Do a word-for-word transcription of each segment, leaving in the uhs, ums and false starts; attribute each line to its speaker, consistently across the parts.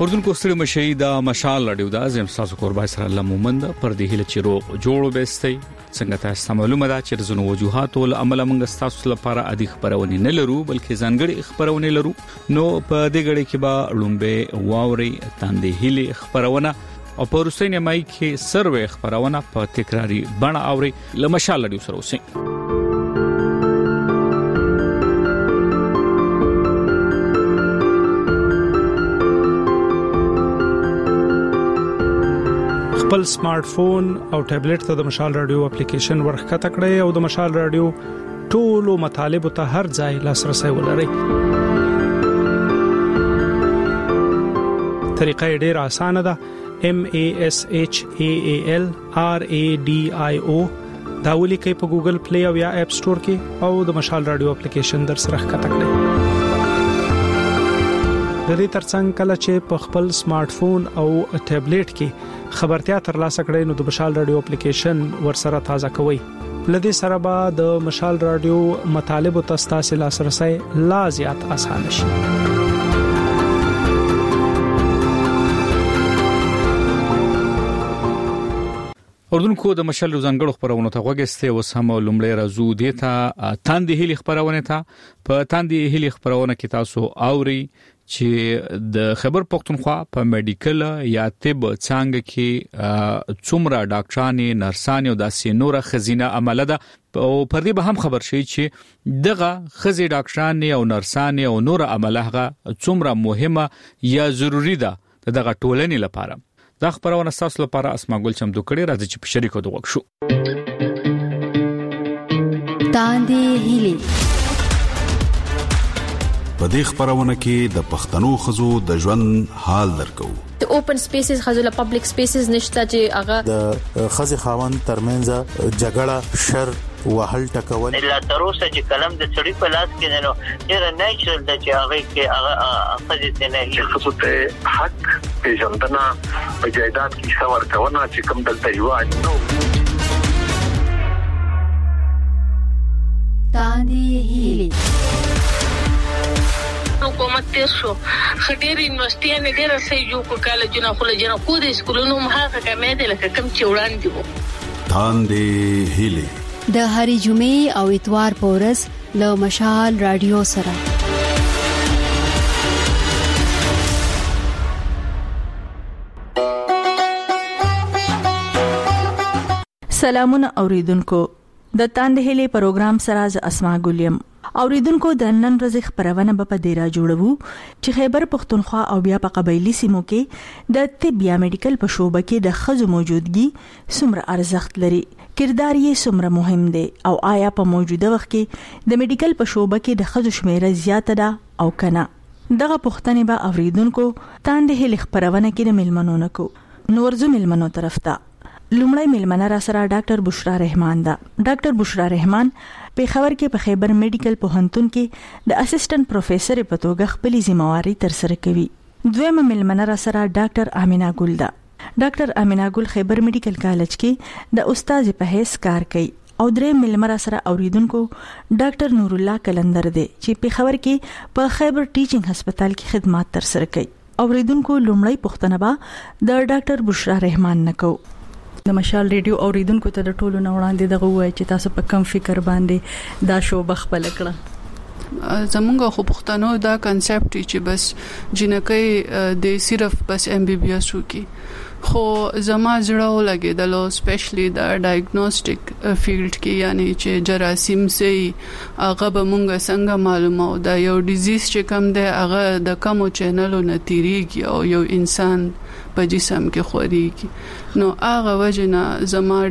Speaker 1: اردوونکو ستړي مشي د مشال رادیو د ازم تاسو قربای سره الله مومند پر دې هله چې روغ جوړ وبستي څنګه تاسو معلومه ده چې زنو وجوهات ول عمل موږ تاسو لپاره ادي خبرونه نه لرو بلکې ځانګړي خبرونه لرو نو په دې غړي کې به لومبه واوري تاندې هله خبرونه او په روسي مای کې سروي خبرونه په تکراری بڼه اوري ل مشال رادیو سره اوسئ.
Speaker 2: خپل سمارټ فون او ټابلیټ ته د مشال رادیو اپلیکیشن ورخکته کړئ او د مشال رادیو ټولو مطالب ته هر ځای لاسرسي ولرئ. طریقه ډېره اسانه ده. M A S H A A L R A D I O دا ولیکئ په ګوګل پلی او یا اپ سٹور کې او د مشال رادیو اپلیکیشن در سره ښکته کړئ. د دې ترڅنګ کله چې په خپل سمارټ فون او ټابلیټ کې خبرتیا ترلاسه کړئ نو د مشال رادیو اپلیکیشن ورسره تازه کوئ. لدې سره به د مشال رادیو مطالب او تاسو لاسرسي لا زیات آسان شي. اردوونکو د مشال روزنګړو خبرونه ته وګسته او سم لومړی راځو دیتا تاندې هلي خبرونه ته په تاندې هلي خبرونه کې تاسو اوري چې د خبر پښتونخوا په میډیکل یا طب څنګه کې څومره ډاکټرانې نرسانې او داسې نور خزینه عمله ده او پر دې به هم خبر شي چې دغه خزي ډاکټرانې او نرسانې او نور عمله هغه څومره مهمه یا ضروری ده دغه ټولنې لپاره. دا خبرونه تاسو لپاره اسماء ګل چمدو کړي راځي چې په شریکو دوه شو.
Speaker 3: تاندې هلي
Speaker 4: په دې خبرونه کې د پښتنو خزو د ژوند حال درکو.
Speaker 5: د اوپن سپیسز خزو له پبلک سپیسز نشته چې هغه
Speaker 6: د خزي خاوند ترمنځ جګړه شر وهل ټکول
Speaker 7: لا تروسه چې کلم د سړي په لاس کې نو ډېر نیچرل د چې هغه کې هغه خزي ته نه
Speaker 8: خصوص ته حق پیژندنه په جایداد کې څور کونه چې کوم دلته یو نو
Speaker 3: تاندې هلي
Speaker 9: حکومت تیر شو خډيري یونیورسيټي ډېر سې یو کو کالجونه خو لجنه خو د سکولونو مخه کمې دي لکه کم چې وړاندې وو.
Speaker 4: تاندې هلي
Speaker 3: د هرې جمعې او اتوار په ورځ له مشال رادیو سره.
Speaker 10: سلامونه اوریدونکو د تاندې هلي پروګرام سره ز اسماء ګلیم اوریدونکو د نن ورځې خبرونه به په ډیره جوړو چې خیبر پښتونخوا او بیا په قبایلی سیمو کې د طب یا میډیکل په شوبه کې د خزو موجودګي څومره ارزښت لري، کردار یې څومره مهم دی او آیا په موجوده وخت کې د میډیکل په شوبه کې د خزو شمیره زیاته ده او کنه. دغه پوښتنې به اوریدونکو تاندې هلي خبرونه کې د ملمنو نکو. نورزو ملمنو طرف ته لومړی ملمنه را سره ډاکټر بشرا رحمان ده. ډاکټر بشرا رحمان په خبر کې په خیبر میډیکل پوهنتون کې د اسسټنټ پروفیسور په توګه خپل ځمواري تر سره کوي. دویمه ملمنه را سره ډاکټر امینا ګل ده. ډاکټر امینا ګل خیبر میډیکل کالج کې د استاد په حیث کار کوي او درې ملمنه سره اوریدونکو ډاکټر نور الله کلندر دی چې په خبر کې په خیبر ټیچینګ هسپتال کې خدمات تر سره کوي. اوریدونکو لومړی پوښتنه به د ډاکټر بشرا رحمان نکو.
Speaker 11: د مشال ریډیو اوریدونکو ته د ټولو نه وړاندې دغه وایي چې تاسو په کم فکر باندې دا شو بخپل کړه.
Speaker 12: زمونږ خو پښتنو دا کنسپټ چې بس جنکې د صرف بس ایم بی بی ایس وکي خو زما زړه ولګېدلو سپیشلی د ډایګنوستیک فیلډ کې یعنی چې جراثیم سي هغه به مونږ څنګه معلومو دا یو ډیزیز چې کم دی هغه د کومو چینلو نه تیریږي او یو انسان په جسم کې خوريږي نو هغه وجنه زما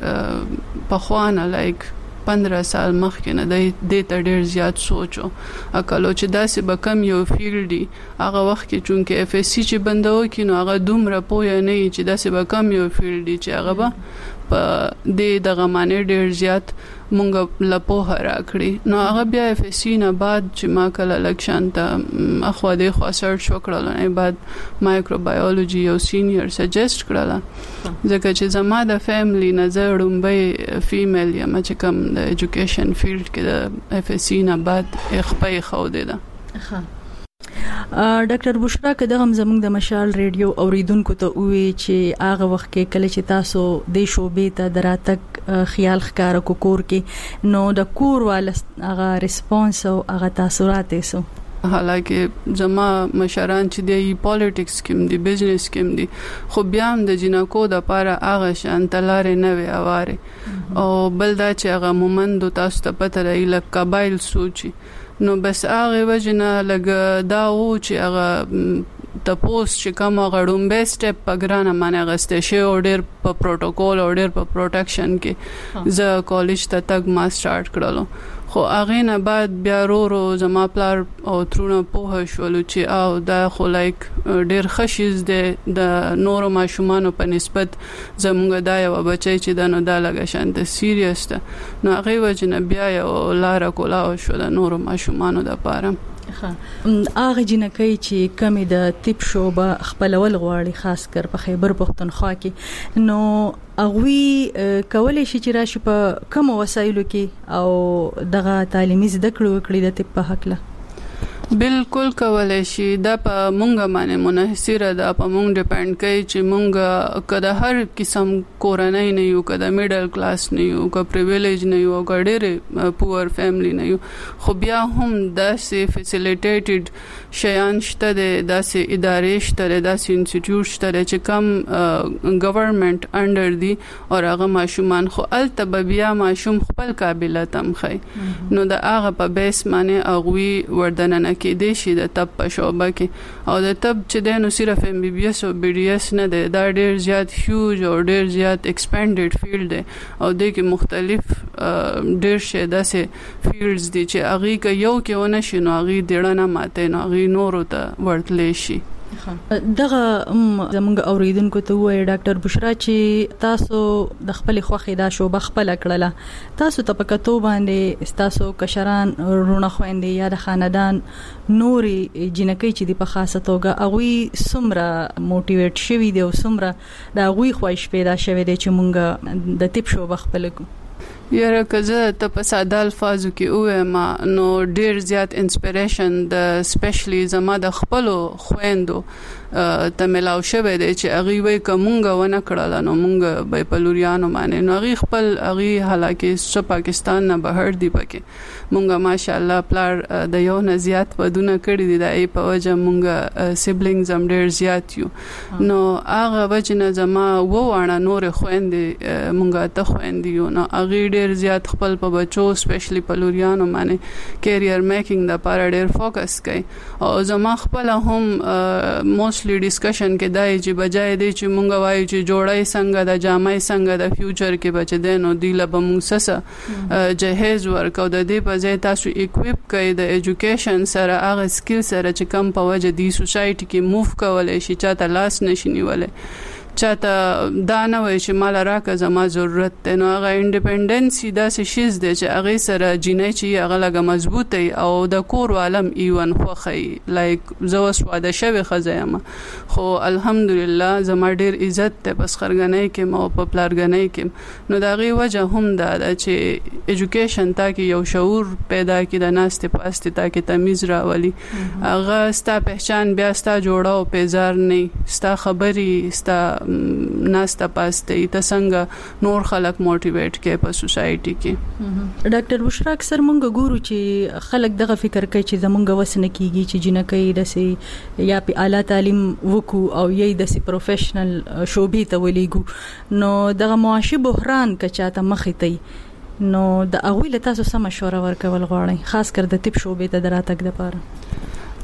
Speaker 12: ډېر په خوانه لایک پندرہ سال مخکې نه د ته ډېر زیات سوچو اکلو چې داسې به کم یو فیلډي هغه وخت کې چونکه اف اس سی چې بندو کې نو هغه دومره پوهه نه چې داسې به کم یو فیلډي چې هغه به په د دغه معنی ډېر زیات مونږ لپوه راکړي نو هغه بیا اف اس سی نه بعد چې ما کله لکشن ته اخو د خو سرچ وکړل نه بعد مایکروبایولوژي او سینیئر سجست کړل ځکه چې زما د فیملی نظر رومبه فیمیل یم چې کوم د ایجوکیشن فیلډ کې د اف اس سی نه بعد خپې خو دی دا.
Speaker 11: ډاکټر بشرا کدغه زموږ د مشال ریډیو اوریدونکو ته وی چې هغه وخت کې کله چې تاسو د شوبې ته دراتک خیال ښکار کو کور کې نو د کور وال هغه ریسپانس او هغه تاثیرات ایسو
Speaker 12: حالکه زما مشران چې دی پالیټکس کې دی بزنس کې دی خو بیا هم د جنکو د پاره هغه شان تلارې نه وی اواره او بل دا چې هغه مومند تاسو ته پته لري لکه قبایل سوچي نو بس هغه وجنه لګ دا و چې هغه د پوسټ چې کوم غړوم به سټپ په ګرانه باندې غسته شي او ډېر په پروتوکول او ډېر په پروټیکشن کې ز کالج ته تک ما سٹارټ کړلو خو هغه نه بعد بیا ورو زما پلار او ترونه په شولو چې او دا خو لایک ډېر خشیز ده د نورو ماشومانو په نسبت زموږ دا یو بچی چې دا نو دا لګه شانت سیریس ده نو هغه وجنه بیا یو لار کولا شو د نورو ماشومانو د پاره
Speaker 11: هغه جنکۍ چې کمی د تیپ شوبه خپلول غواړي خاص کر په خیبر پختونخوا کې نو اغوی کولای شي چې راشي په کوم وسایلو کې او دغه تعلیمي زده کړو وکړي د تیپ په حق له
Speaker 12: بالکل کولای شي دا په مونږه باندې منحصره ده په مونږ ډیپند کوي چې مونږ کده هر قسم کورنۍ نه یو کده میډل کلاس نه یو کده پریویلیج نه یو کډېره پور فیملی نه یو خو بیا هم داسې فیسیلیټیټډ شیان شته داسې ادارې شته داسې انسټیټیوټ شته چې کم گورنمنت انډر دی او هغه ماشومان خو الته بیا ماشوم خپل قابلیت هم خي نو دا هغه په بیس باندې اغوي وردننه کې د شي د تب په شوبه کې او د تب چې د نو صرف ام بي بي اس او بي ډي اس نه ده دا ډېر زیات هیوج او ډېر زیات ایکسپانډډ فیلډ دی او د کې مختلف ډېر شي داسې فیلډز دي چې هغه کې یو کې ونه شي نو هغه ډېر نه ماته نو هغه نورو ته ورتلې شي
Speaker 11: دغه زمونږ اوریدونکو ته وایي ډاکټر بشرا چې تاسو د خپل خوخي دا شوبه خپل کړله تاسو ته په کتو باندې تاسو کشران رونه خويندې یا د خاندان نوري جنکۍ چې د په خاصه توګه اغوي سمره موټیویټ شوي دي او سمره دا اغوي خوښ پیدا شوي دي چې مونږ د تیپ شوبه خپل کو
Speaker 12: یاره کزه ته په ساده الفاظو کې اوه ما نو ډیر زیات انسپیریشن د سپیشلی زما د خپل خويندو ته ملاو شوه دی چې اغي وای کومګه ونه کړل نو مونږ به په لوريانو باندې نو اغي خپل اغي حالکه س پاکستان نه بهر دی پکې مونږه ماشاءالله پلار د یو نه زیات ودونه کړی دی د ای په وجه مونږه سیبلینګز هم ډیر زیات یو نو هغه وجنه زما و وانه نور خويندې مونږه ته خويندې یو نو اغي ډیر زیات خپل په بچو سپیشلی په لوريانو باندې کیریئر میکینګ د پاره ډیر فوکس کوي او زما خپل هم موست ډیسکشن کې دای چې بجای دی چې مونږ وایو چې جوړای څنګه د جامای څنګه د فیوچر کې بچ دی نو دی له بمون سسه جهیز ورک او د دې په ځای تاسو اکویپ کړئ د ایجوکیشن سره هغه سکل سره چې کم په وجه دی سوسایټي کې موو کولای شي چاته لاس نشي نیولای چاته دا نه وای چې مال راکه زما ضرورت ده نو هغه انډیپندنسي دا څه شیز ده چې هغه سره جنې چې هغه لګه مضبوطه او د کور عالم ایون خوخی لایک زو سواده شوی خزایم خو الحمدلله زما ډیر عزت ته بس خرګنۍ کې مو په پلارګنۍ کې نو دا غي وجه هم دا چې ایجوکیشن تا کې یو شعور پیدا کې د ناست پاسته تا کې تمیز راولي هغه ستا پہچان بیا ستا جوړاو پیزار نه ستا خبري ستا ناستا پاسته ته څنګه نور خلک موټیویټ کې په سوسایټي کې
Speaker 11: ډاکټر بشرا اکثر مونږ ګورو چې خلک دغه فکر کوي چې زمونږ وسنه کیږي چې جنکۍ دسي یا په اعلی تعلیم وکړو او یې دسي پروفیشنل شوبې ته ولېګو نو دغه معاشي بحران کچاته مخې ته نو د اغوی له تاسو سم مشوره ورکول غواړي خاص کر د تیپ شوبې ته دراتک د پاره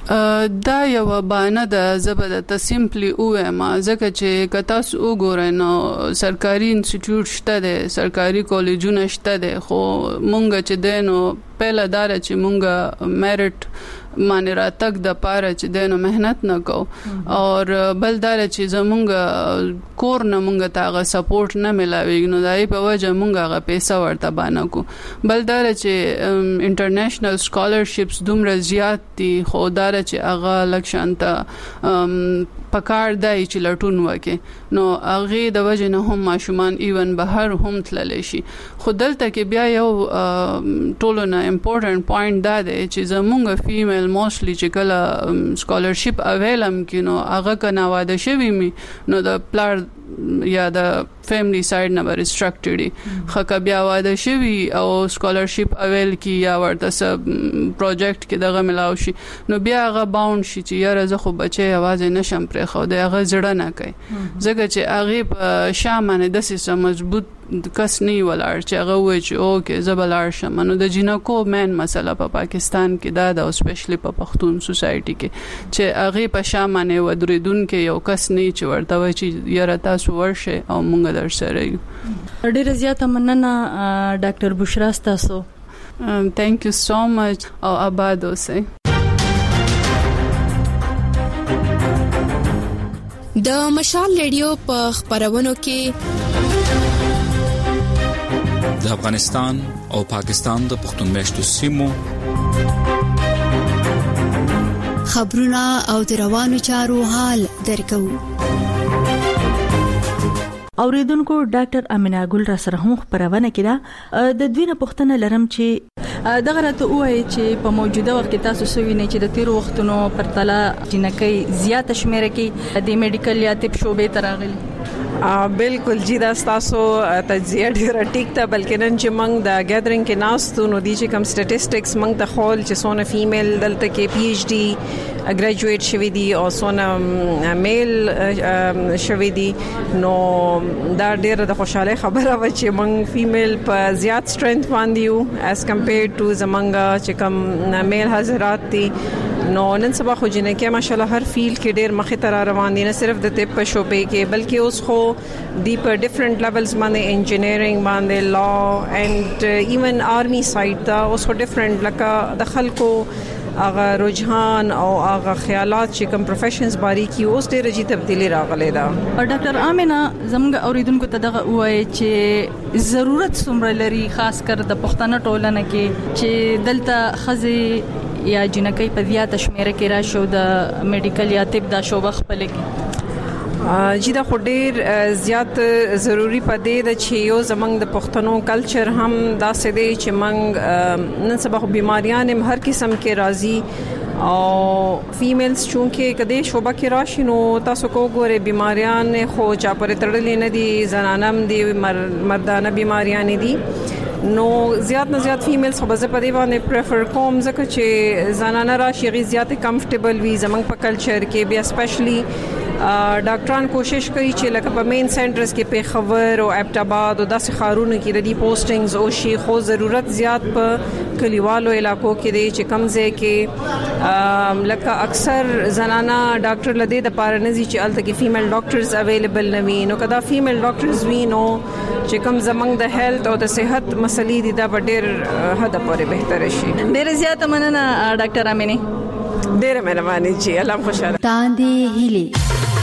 Speaker 12: دا یو بانه د زبده سیمپلی اوه ما ځکه چې کتا سو وګورئ نو سرکاري انسټیټیوټ شته ده سرکاري کالجونه شته ده خو مونږ چې دینو پهله دار چې مونږ میرټ معنی را تک د پاره چې دینو مهنت نه کو او بل دار چې زمونږ کور نه مونږ تاغه سپورټ نه ملاوي نو دای په وجه مونږ هغه پیسې ورته باندې کو بل دار چې انټرنیشنل سکالرشپس دومره زیات دي خو دار چې هغه لکشانته پکار دی چې لټون وکي نو هغه د وجه نه هم ماشومان ایون بهر هم تللی شي خو دلته کې بیا یو ټولو نه امپورټنت پوینټ دا دی چې زمونږ فیمیل almostly چې کله سکالرشپ اویلم کینو هغه کنه واده شوی می نو د پلار یا د فیملی ساید نه ریسټرکټډ خکه بیا واده شوی او سکالرشپ اویل کی یا ورته سب پروجیکټ کې دغه ملاو شي نو بیا هغه باوند شي چې یاره زه خو بچي आवाज نشم پرې خو د هغه زړه نه کوي ځکه چې هغه په شامنه د سیسه مضبوط کس نه ولر چې هغه وایي چې اوکې زبلار شم نو د جنکو مین مسله په پاکستان کې دا د اسپیشلی په پښتون سوسایټي کې چې هغه په شامنه ودریدون کې یو کس نه چې ورته وایي چې یاره تاسو ورشه او مونږ در سره یو.
Speaker 11: ډیره زیاته مننه ډاکټر بشرا تاسو.
Speaker 12: تhank you so much او آباد اوسئ.
Speaker 13: د مشال ریډیو په خبرونو کې
Speaker 1: د افغانستان او پاکستان د پښتون میشتو سیمو
Speaker 3: خبرونه او د روانو چارو حال درکو.
Speaker 10: اوریدونکو ډاکټر امینا ګل را سره هم خبرونه کړه. د دوی نه پوښتنه لرم چې
Speaker 11: دغه راته وایي چې په موجوده وخت کې تاسو سوي نه چې د تیر وختونو پرتله جنکۍ زیات شمیره کې د میډیکل یا طب شوبې تراغلي.
Speaker 14: بالکل جی دا تاسو تجزیه ډیره ټیک ته بلکې نن چې موږ د ګیدرینګ کې ناستو نو دي چې کم سټټیسټکس موږ د خول چې سونه فیمیل دلته کې پی ایچ ډی ګریجویټ شوی دي او سونه میل شوی دي نو دا ډیره د خوشاله خبره و چې موږ فیمیل په زیات سترنث باندې یو as compared to زمونږ چې کم میل حضرات دي نو نن سبا خو جنکه ماشاءالله هر فیلډ کې ډیر مخه تر روان دي نه صرف د طب په شوبې کې بلکې اوس خو دی په ډیفرنٹ لیولز باندې انجینیرینګ باندې لا اینڈ ایون آرمی سایډ دا اوس خو ډیفرنٹ لکه د خلکو هغه رجحان او هغه خیالات چې کوم پروفیشنز باریکی اوس ډیره جی تبدیلی راغله دا.
Speaker 11: ډاکټر امینا زموږ اوریدونکو ته دغه وایي چې ضرورت څومره لري خاص کر د پښتنه ټولنه کې چې دلته خزي یا جنکۍ په زیاته شمیره کې راشو د میډیکل یا طب دا شوبه خپل کې.
Speaker 14: جی دا خو ډیر زیات ضروری پدې د چې یو زمنګ د پښتنو کلچر هم دا سده چې منګ نن سبا بیماریان هم هر قسم کې راځي او فیمیلز چونکه کده شوبه کې راشي نو تاسو کو ګوره بیماریان خو چا پرې تړلې نه دي زنانم دي مردانه بیماریان دي نو زیات نه زیات فیمیلز خو به په دی باندې پریفر کوم ځکه چې زنانه راشي غي زیات کمفورټیبل وي زمنګ په کلچر کې بیا سپیشلی ډاکټران کوشش کوي چې لکه په مین سنټرز کې په خبر او ابټاباد او داسې خارونو کې د دې پوسټینګز او شي خو ضرورت زیات په کلیوالو علاقو کې دی چې کمزې کې لکه اکثر زنانا ډاکټر لدی د پارنزي چې الته کې فیمیل ډاکټرز اویلیبل نه وي نو کدا فیمیل ډاکټرز وي نو چې کم زمنګ د هیلث او د صحت مسلې دي دا ډېر حد پورې بهتر شي.
Speaker 11: ډېر زیات مننه ډاکټر امینی.
Speaker 14: ډېر مهرباني چې الله خوشاله.
Speaker 3: تاندې هیلي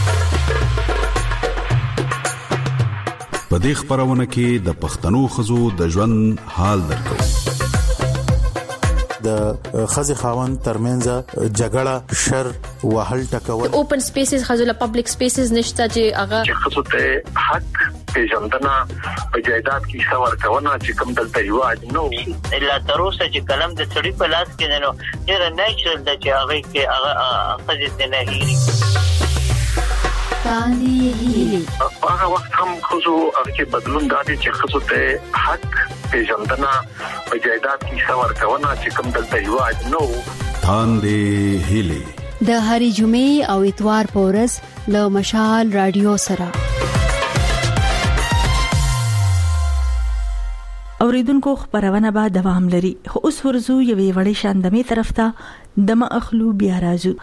Speaker 4: په دې خبرونه کې د پښتنو خزو د ژوند حال درکو.
Speaker 6: د خزي خاوند ترمنځ جګړه شر وهل ټکول
Speaker 5: اوپن سپیسز خزو له پبلک سپیسز نشته چې هغه
Speaker 8: چې خصو ته حق پیژندنه په جایداد کې څور کونه چې کوم دلته یو اجنو
Speaker 7: الا تروسه چې کلم د سړي په لاس کې نه نو ډیر نیچرل د چې هغه کې هغه خزي نه هېري
Speaker 3: تاندې هیلي.
Speaker 8: هغه وخت هم خصو هغه بدلون دادي چې خصو ته حق پیژندنه په جایداد کې څور کونه چې کوم دلته یو اجنو
Speaker 4: تاندې هیلي
Speaker 3: د هری جمعې او اتوار په ورځ له مشال رادیو سره.
Speaker 10: اوریدونکو خبرونه به دوام لري خو اوس ورزو یوې وړې شاندمې طرف ته دمه اخلو بیا راځو.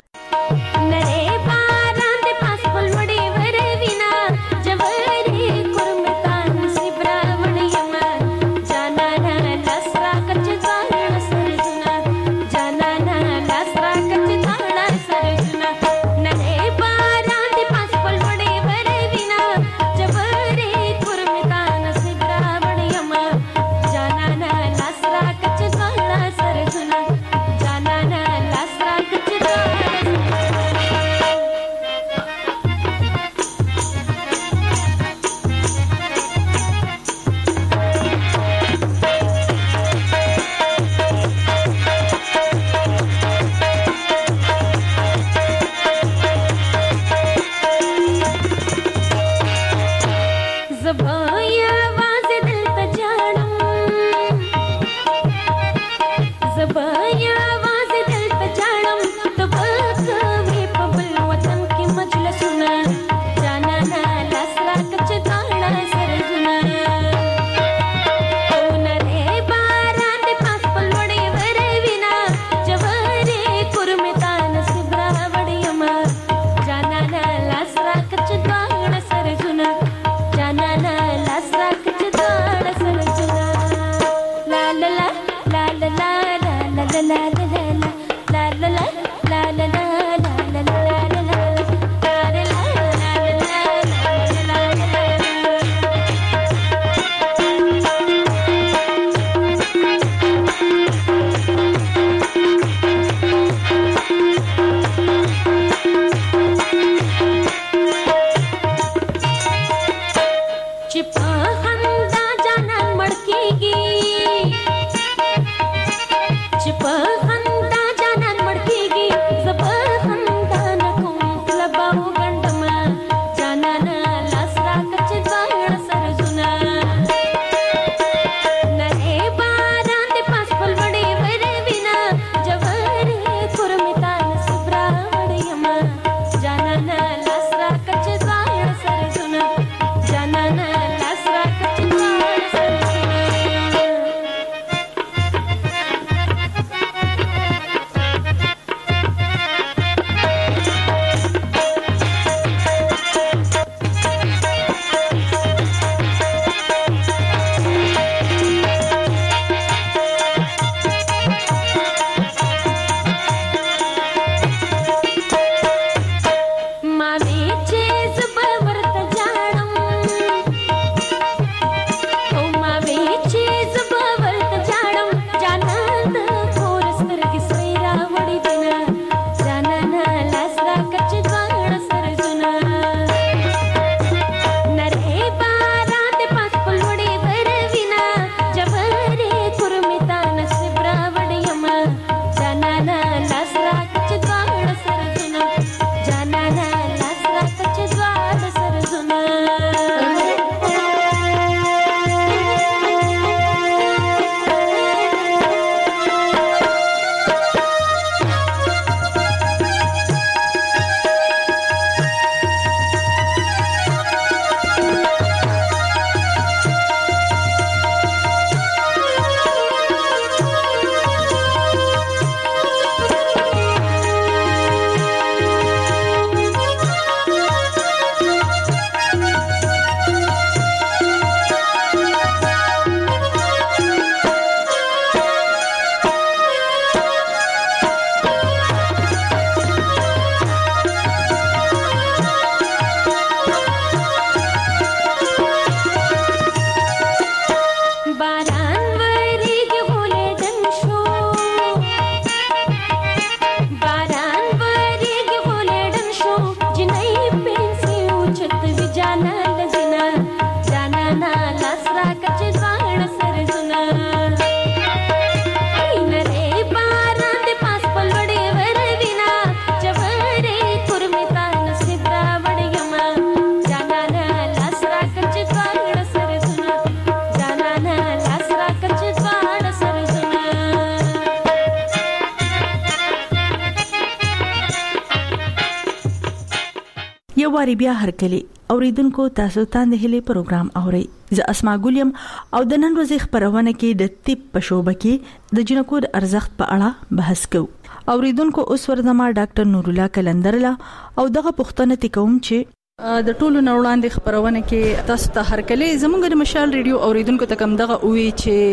Speaker 10: یو واری بیا هرکلی اوریدونکو تاسو ته د هلي پروګرام اوري ز اسماء ګولیم او د نن ورځې خبرونه کې د طب په شوبه کې د جنکو د ارزښت په اړه بحث کوو اوریدونکو اوس ورزما ډاکټر نور الله کلندرلا او دغه پوښتنه تکوم چې
Speaker 11: د ټولو نوړاندې خبرونه کې تاسو ته هرکلی زموږ د مشال ریډیو اوریدونکو ته کوم دغه وی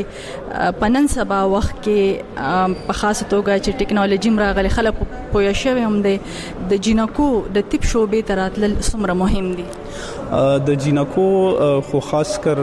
Speaker 11: چې پنن سبا وخت کې په خاصه توګه چې ټیکنالوژي مراغله خلک پوه شوي هم دي د جنکو د طب شوبې تراتل څومره مهم دي
Speaker 15: د جنکو خو خاص کر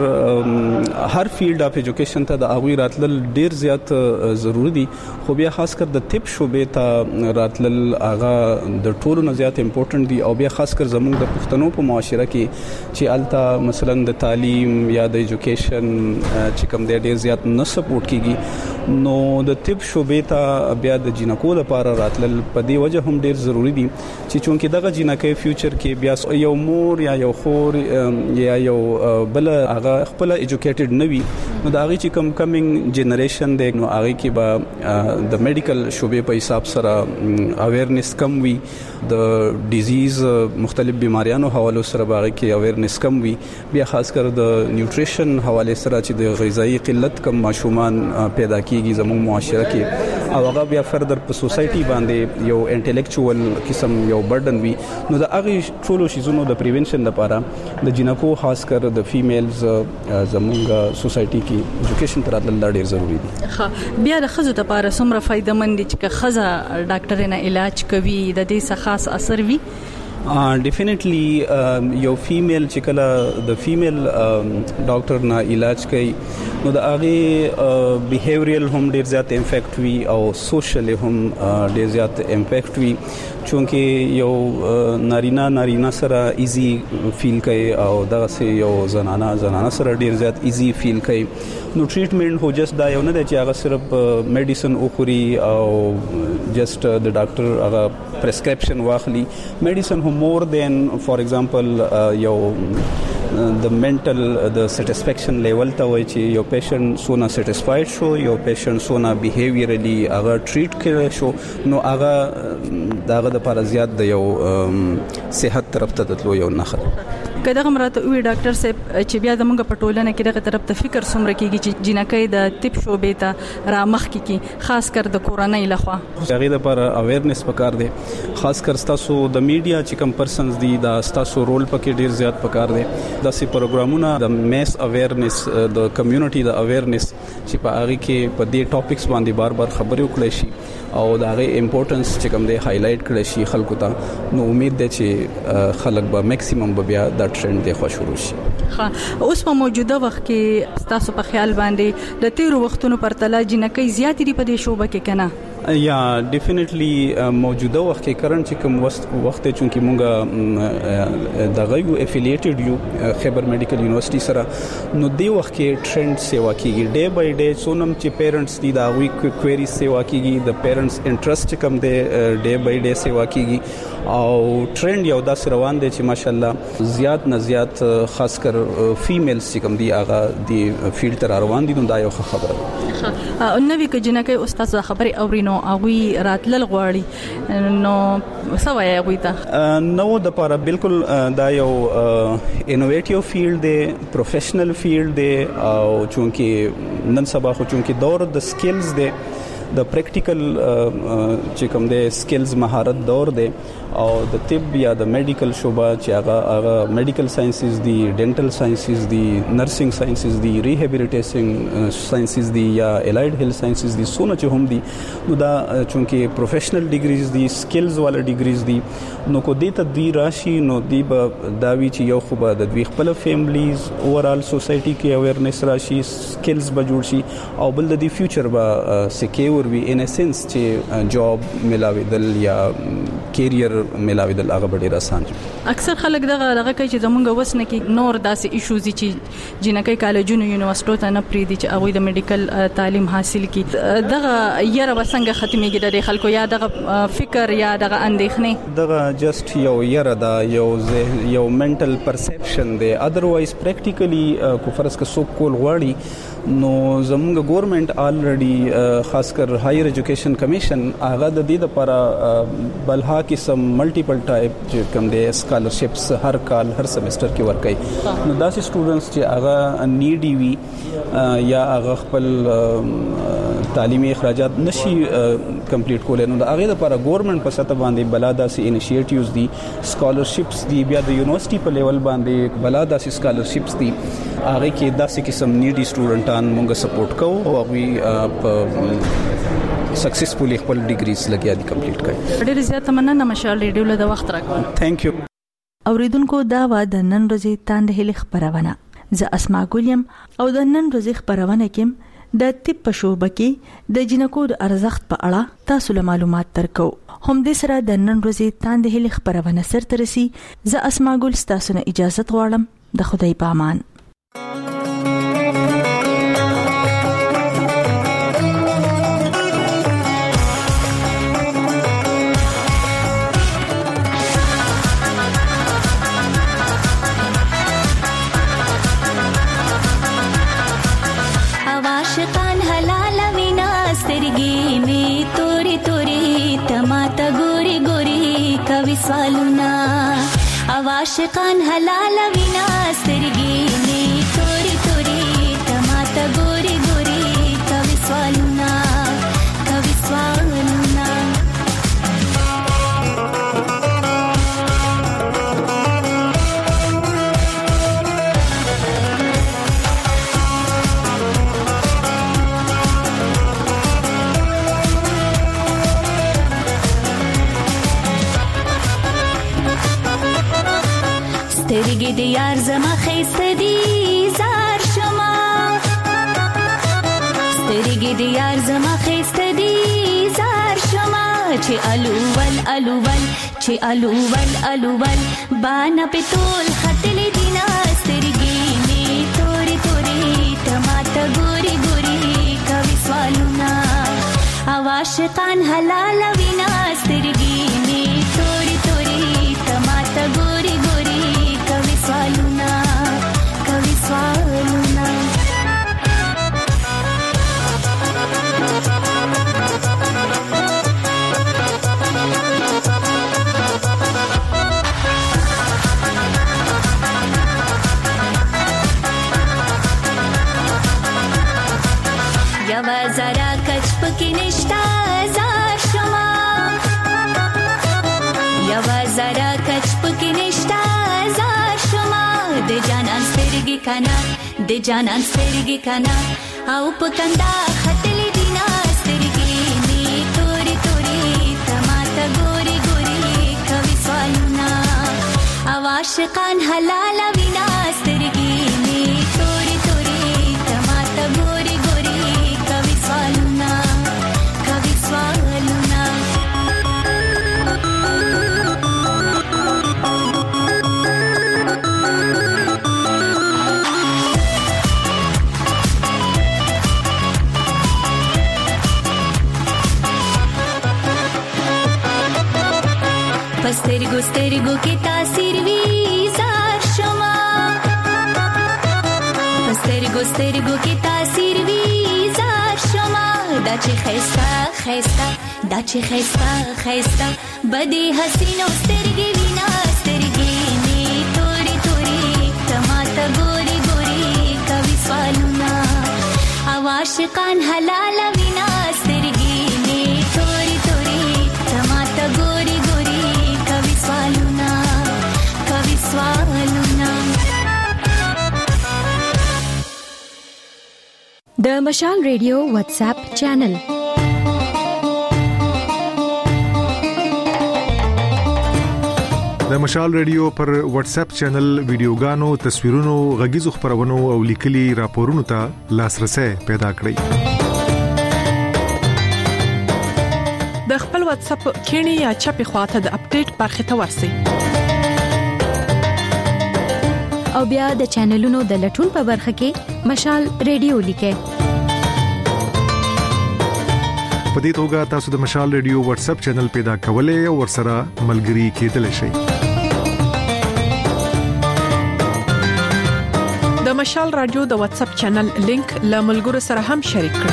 Speaker 15: هر فیلډ اف ایجوکیشن ته د اغوی راتل ډیر زیات ضروری دي خو بیا خاص کر د طب شوبې ته راتل اغه د ټولو نه زیات امپورټنت دي او بیا خاص کر زموږ د پښتنو په معاشره کې چې الته مثلا د تعلیم یا د ایجوکیشن چې کوم د ډیر زیات نه سپورټ کیږي نو د طب شوبې ته بیا د جینکو لپاره راتلل په دې وجه هم ډیر ضروری دي چې چونکې دغه جینکې فیوچر کې بیا یو مور یا یو خور یا یو بل هغه خپل ایجوکیټډ نوي نو دا هغه چې کم کمینګ جنریشن دی نو هغه کې به د میډیکل شوبې په حساب سره اویرنس کم وي د ډیزیز مختلف بیماریانو حوالو سره باغ کې اویرنس کم وي بیا خاص کر د نیوټریشن حواله سره چې د غذایی قلت کم ماشومان پیدا کیږي زموږ معاشره کې او هغه بیا فردر په سوسايټي باندې یو انټلیکچوال قسم یو برډن وي نو د هغه ټولو شیزونو د پریونشن لپاره د جنکو خاص کر د فیمیلز زموږ سوسايټي کې ایجوکیشن تر دل ډیر ضروری دي
Speaker 11: ښه بیا د خزو لپاره څومره فائدمن دي چې خزه ډاکټر نه علاج کوي د دې څخه خاص اثر وي
Speaker 15: ډیفینیټلی یو فیمیل چې کله د فیمیل ډاکټر نه علاج کوي نو د هغه بیهیویرل هم ډیر زیات امپیکټ وي او سوشل هم ډیر زیات امپیکټ وي چونکه یو نارینا نارینا سره ایزی فیل کوي او دغه سه یو زنانه زنانه سره ډیر زیات ایزی فیل کوي نو ټریټمنټ هو جست دا یو نه دی چې هغه صرف میډیسن اخوري او جست د ډاکټر هغه پرسکرپشن واخلي میډیسن هو مور دین فار ایگزامپل یو د منټل د سټیسفیکشن لیول ته وایي چې یو پیشنټ سونه سټیسفاید شو یو پیشنټ سونه بیهیویرلی هغه ټریټ کړي شو نو هغه داغه د پر زیات د یو صحت طرف ته تلو یو نخل
Speaker 11: کله هم راته وی ډاکټر صاحب چې بیا زموږ په ټولنه کې دغه طرف ته فکر سمره کیږي چې جنکې د طب شوبې ته را مخ کیږي خاص کر د کورونای لخوا
Speaker 15: هغه لپاره اویرنس پکار دی خاص کر تاسو د میډیا چې کم پرسنز دي دا تاسو رول پکې ډیر زیات پکار دی داسې پروګرامونه د میس اویرنس د کمیونټي د اویرنس چې په هغه کې په دې ټاپکس باندې بار بار خبرې وکړي شي او دا غي امپورټنس چې کوم دی هایلایټ کړی شي خلکو ته نو امید ده چې خلک به میکسیمم به بیا دا ټرند دی خو شروع شي
Speaker 11: ها اوس په موجوده وخت کې تاسو په خیال باندې د تیرو وختونو پرتله جنکې زیات دي په دې شوبه کې کنه
Speaker 15: یا ډیفینیټلی موجوده وخت کې کرنٹ چې کوم وخت چونکی مونږه د غيو افیلیټډ یو خیبر میډیکل یونیورسيټي سره نو دی وخت کې ټرند سیوا کیږي ډے بای ډے سونم چې پیرنټس دي دا وی کوئری سیوا کیږي د پیرنټس انټرست کم دی ډے بای ډے سیوا کیږي او ټرند یو داس روان دی چې ماشاءالله زیات نه زیات خاص کر فیمیلز چې کم دي هغه دی فیلډ تر روان دي نو دا یو خبره
Speaker 11: ده او نوې ک جنکې استاد خبري اورینو اغوی راتلل غواړي نو سوای اغوی ته
Speaker 15: نو د لپاره بالکل دا یو انوویټیو فیلډ دی پروفیشنل فیلډ دی او چونکی نن سبا خو چونکی دور د سکلز دی د پریکټیکل چې کوم دی سکلز مهارت دور دی او د طب یا د میډیکل شوبه چې هغه هغه میډیکل ساينسز دي ډینټل ساينسز دي نرسنګ ساينسز دي ریهابیلیټیشن ساينسز دي یا الایډ هیلث ساينسز دي سونه چې هم دي نو دا چونکی پروفیشنل ډیګریز دي سکلز والا ډیګریز دي نو کو دې ته دی راشي نو دی به دا وی چې یو خو به د دوی خپل فیملیز اورال سوسايټي کې اویرنس راشي سکلز به جوړ شي او بل د دی فیوچر به سکیور وي ان اسنس چې جاب ملاویدل یا کیریئر ملاویدل هغه ډیر آسان دي
Speaker 11: اکثر خلک دغه دغه کوي چې زمونږ وسنه کې نور داسې ایشوز چې جنکې کالجونو یونیورسيټو ته نه پریدي چې هغه د میډیکل تعلیم حاصل کړي دغه یره وسنګ ختميږي د خلکو یا دغه فکر یا دغه اندېښنه
Speaker 15: دغه جست یو یره دا یو یو منټل پرسپشن دی اذروایز پریکټیکلی کو فرض کا سو کول غواړي نو زموږ ګورنمنت الریډي خاص کر هایر ایجوکیشن کمیشن هغه د دې لپاره بلها قسم ملټیپل ټایپ چې کوم دي سکالرشپس هر کال هر سمستر کې ورکړي نو داسې سټوډنټس چې هغه نیډي وي یا هغه خپل تعلیمي اخراجات نشي کمپلیټ کولای نو هغه لپاره ګورنمنت په سطح باندې بلا داسې انیشیټیوز دي سکالرشپس دي بیا د یونیورسيټي په لیول باندې بلا داسې سکالرشپس دي هغه کې داسې قسم نیډي سټوډنټان موږ سپورټ کوو او هغه په سکسسفولي خپل ډیګریز لګیا دي کمپلیټ کړي
Speaker 11: ډېر زیات مننه مشال ریډیو له وخت راکړه
Speaker 15: ثانک یو
Speaker 10: اوریدونکو دا و د نن ورځې تاند هلي خبرونه ز اسماء ګولیم او د نن ورځې خبرونه کې د طب په شوبه کې د جنکو د ارزښت په اړه تاسو له معلومات ترکو هم دې سره د نن ورځې تاند هلي خبرونه سر ترسي ز اسماء ګول تاسو نه اجازه غواړم د خدای په امان
Speaker 16: عاشقان حلال وینا سترګې می توري توري تماته ګوري ګوري کوي سوالونه کوي سوالونه سترګې د یار زما خسته دي زار شما سترګې د یار زما خسته دي زار شما چې الوول الوول چې الوول الوول باندې پتول خطلې دینا سترګې می توري توري تماته ګوري ګوري کوي سوالونه عاشقان حلال وینا سترګې می توري توري تماته ګوري ګوري کوي سوالونه کوي سوالونه یوا زرا کچ پکې نشتا زار شما یوا زرا کچ پکې نشتا زار شما د جانان سترګې کنا د جانان سترګې کنا او پکندا خطلې دینا سترګې می توري توري تماته ګوري ګوري کوي سوالونه عاشقان حلال وینا سترګې می توري توري تماته ګوري ګوري کوي سوالونه کوي سوالونه سترګو سترګو کې تاثیر وی زار شما سترګو سترګو کې تاثیر وی زار شما دا چې خيستا خيستا دا چې خيستا خيستا بدی حسینو سترګې وینا سترګې می توري توري تماته ګوري ګوري کوي سوالونه عاشقان حلال وینا سترګې می توري توري تماته ګوري ګوري کوي سوالونه کوي سوالونه
Speaker 3: د مشال ریډیو واتس اپ چینل
Speaker 17: د مشال ریډیو پر واتس اپ چینل ویډیوګانو تصویرونو غږیزو خبرونو او لیکلي راپورونو ته لاسرسي پیدا کړئ
Speaker 18: د خپل واتس اپ کینی یا چپی خواته د اپډیټ برخه ته ورسئ
Speaker 3: او بیا د چینلونو د لټون په برخه کې مشال ریډیو لیکه
Speaker 17: په دې توګه تاسو د مشال ریډیو واتس اپ چینل پیدا کولای او ورسره ملګري کېدلی شئ
Speaker 18: د مشال رادیو د واتس اپ چینل لینک له ملګرو سره هم شریک کړئ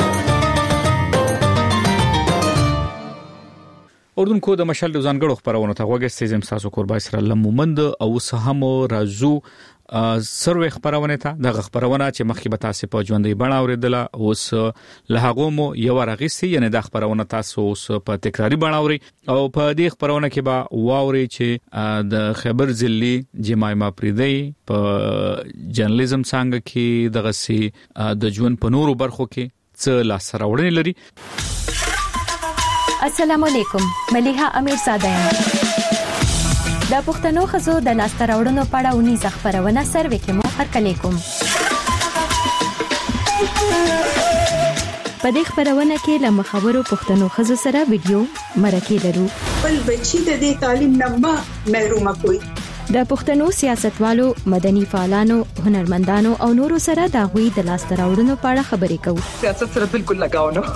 Speaker 2: اردوونکو د مشال د ځانګړو خبرونو ته وګورئ چې تاسو قربای سره لمومند او سهم رازو سروي خبرونه ته د خبرونه چې مخکې به تاسو په ژوندۍ بڼه اوریدله اوس له هغه مو یو راغسي یعنی د خبرونه تاسو اوس په تکراری بڼه اوري او په دې خبرونه کې به واوري چې د خبر ځلی جمایما پریدي په جرنالیزم څنګه کې دغه سي د ژوند په نورو برخو کې څه لاس راوړنې لري.
Speaker 19: السلام علیکم، ملیحه امیر زاده یم. د پښتنو خزو د لاس راوړنو په اړه ونی ځخبرونه سروي کې مو هرکلی کوم.
Speaker 3: په دې خبرونه کې له مخاورو پښتنو خزو سره ویډیو مرکه لرو.
Speaker 20: بل بچی د دې تعلیم نه محروم کوي.
Speaker 3: د پښتنو سیاستوالو، مدني فعالانو، هنرمندانو او نورو سره د غوي د لاس راوړنو په اړه خبرې کوو.
Speaker 20: سیاست سره بالکل لگاو نه.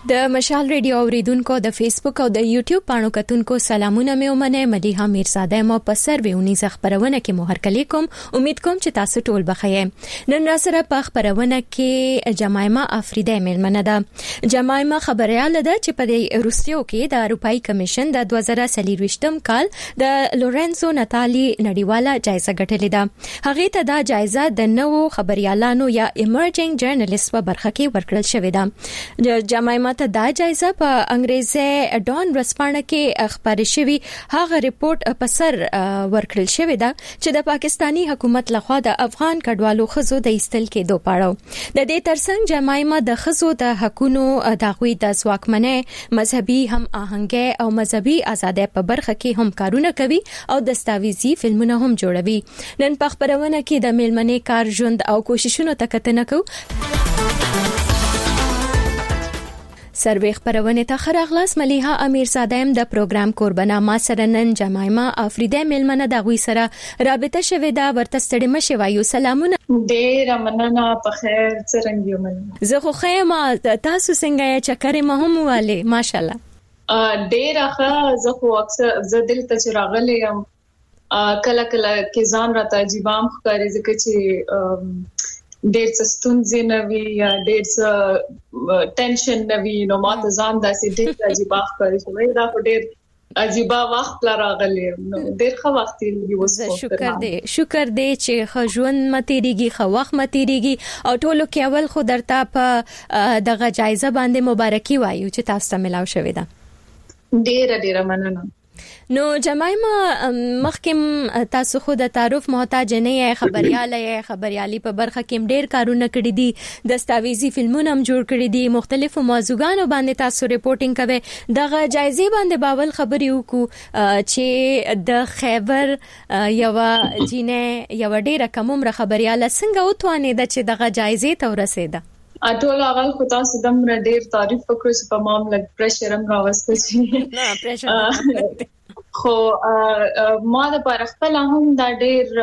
Speaker 3: د مشال ریډیو اوریدونکو د فیسبوک او د یوټیوب پاڼو کتونکو سلامونه مې ومنه. ملیحه میرزاده مو په سرویونی خبرونه کې مو هرکلی کوم. امید کوم چې تاسو ټول بخیر. نن را سره په خبرونه کې جمایما افریدی ملمنه ده. جمایما خبرياله ده چې په روسیو کې د اروپאי کمیشن د دوه زره څلرويشتم کال د لورنزو ناتالی نړیواله جایزه ګټلې ده. هغه ته دا جایزه د نوو خبريالانو یا ایمرجنګ جرنالیست په برخه کې ورکړل شوې ده. جمایما ته دا جایزه په انګریزي ډان رسپانه کې خبرې شوی هغه ریپورت په سر ورکړل شوی دا چې د پاکستانی حکومت لخوا د افغان کډوالو خزو د ایستل کېدو پاړو. د دې ترڅنګ جمایما د خزو د حقونو دغوی د ځواکمنۍ مذهبي هم آهنګي او مذهبي ازادۍ په برخه کې هم کارونه کوي او دستاویزي فلمونه هم جوړوي. نن په خبرونه کې د میلمنې کار ژوند او کوششونو ته کتنه کوو. سروي خبرونه ته خراغلاس. ملیحه امیرزاده د پروګرام قربانا ما سره نن جمایما افریدی ملمنه د غوي سره رابطه شوه دا ورته ستړي مشه وایو. سلامونه.
Speaker 21: ډیر مننه. په خیر څنګه یو مننه.
Speaker 3: زه خو خیمه تاسو څنګه چکرې مهم والے ماشاالله.
Speaker 21: ا ډیر ښه. زه خو اکثر زه دلته چراغلې يم کله کله کې ځان راته عجیبام ښکاري ځکه چې ډېر څه ستونزې نه وي یا ډېر څه ټینشن نه وي نو ماته ځان داسې ډېر عجیب ښکاري چې دا ډېر عجیب وخت لراغلی نو ډېر ښه وخت دی.
Speaker 3: وسه شکر دې شکر دې چې خجون متيريږي خو وخت متيريږي او ټولو کې اول خو درته په دغه جایزه باندې مبارکي وایو چې تاسو ته ملاو شوې ده.
Speaker 21: ډېر ډېر مننه.
Speaker 3: نو جمایما مخکم تاسو خو د تعارف محتاج نه یې خبرياله یې خبريالي په برخه کې ډېر کارونه کړی دي دستاویزي فلمونه هم جوړ کړی دي مختلفو موضوعاتو باندې تاسو ریپورتینګ کوي. دغه جایزه باندې باول خبري وکړو چې د خیبر یو جینې یو ډېر کم عمر خبرياله څنګه وتوانې د چې دغه جایزه ته ورسېده.
Speaker 21: اټول اول خو تاسو دم را ډیر تعریف وکړو چې په معاملې پرېشر هم راوسته شي.
Speaker 3: نه پرېشر
Speaker 21: خو ما د پر خپل هم دا ډیر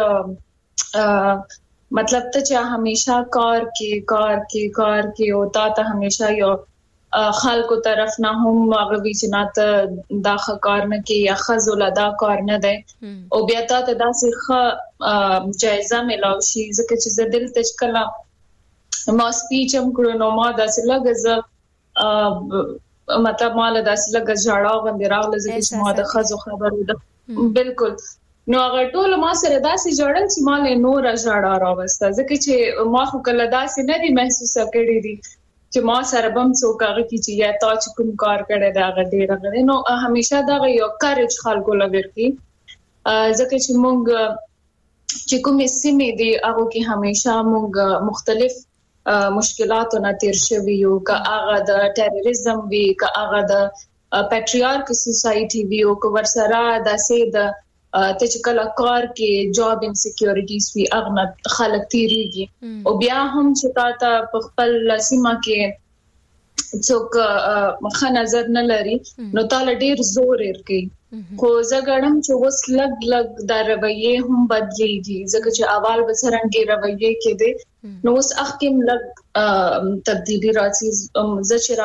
Speaker 21: مطلب ته چې همیشه کار کې کار کې کار کې او تا ته همیشه یو خلکو طرف نه هم هغه چې ناته دا کار نه کې یا خزول دا کار نه دی او بیا ته داسې ښه جایزه ملاوي شي ځکه چې زه دل ته کله ما سپیچ هم کړو نو ما داسې لګز مطلب مال داسې لګز جړاو باندې راغله چې ما د خزو خبرو ده بالکل نو هغه ټول ما سره داسې جوړل چې مال نور جړا راوسته ځکه چې ما خو کله داسې نه دي محسوس کړی دي چې ما سره بم څوک هغه کی چې یا تا چې کوم کار کړی دا غډې راغلی نو همیشه دا یو کارج خلکو لوري ځکه چې مونږ چې کوم سیمې دي هغه کې همیشه مونږ مختلف مشکلاتو نه تیر شوی یو کا هغه د ټیرریزم وی کا هغه د پیټریارک سوسایټي وی او کو ورسره د سید ته چې کله کار کې جاب انسیکیورټیز وی هغه خلک تیریږي او بیا هم چې تا ته په خپل سیمه کې څوک مخه نظر نه لري نو تعالی ډیر زور ورکي خو زګړم چې وس لګ لګ د رویه هم بدلېږي ځکه چې اول بسرنګي رویه کې دي نو اوس اخکم لګ تبدیلی راځي ز چې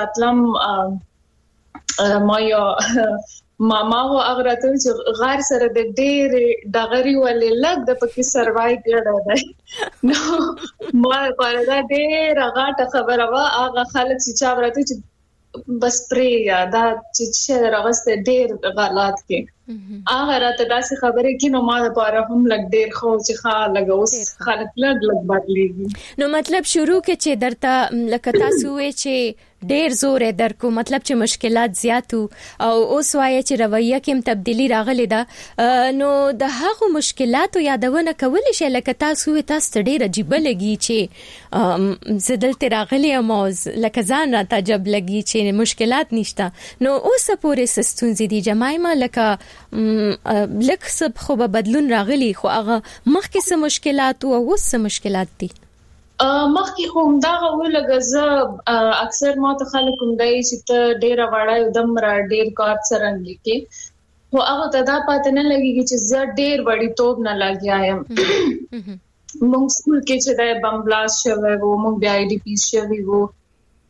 Speaker 21: راتلم ما یو ماما هو اغراته چې غار سره د ډېر دغری ولې لګ د پکې سروای کړه ده نو ما په دا ډېر غاټه خبره وا هغه خلک چې چا ورته چې بس پرې دا چې چې راغسته ډېر غلط کې هغه راته داسې خبرې کې نو ما لپاره هم لګ ډېر خو چې خا لګوس خلک لګ لګ بدلېږي
Speaker 3: نو مطلب شروع کې چې درته لکه تاسو وې چې ډېر زور درکو مطلب چې مشکلات زیاتو او اوس وایي چې رویه کې تبدیلی راغلی ده نو د هغو مشکلاتو یادونه کول شي لکه تاسو وې تاسو ډېر عجیب لګي چې زدلته راغلی او لکه ځان را تعجب لګي چې مشکلات نشته نو اوس پورې سستونزې دي جمایما لکه لکه سب خو به بدلون راغلی خو هغه مخکې څه مشکلات او اوس څه مشکلات دي
Speaker 21: مخکې خو دا غوړلګه ز اکثر ما ته خلک کوم دی چې ته ډېر وړای دم را ډېر کار سرنګ کې خو هغه ته دا پاتې نه لګي چې زه ډېر وړي توپ نه لګیایم موږ سکول کې چې د بم بلاست شوی وو موږ بیا آی ډی پی شوی وو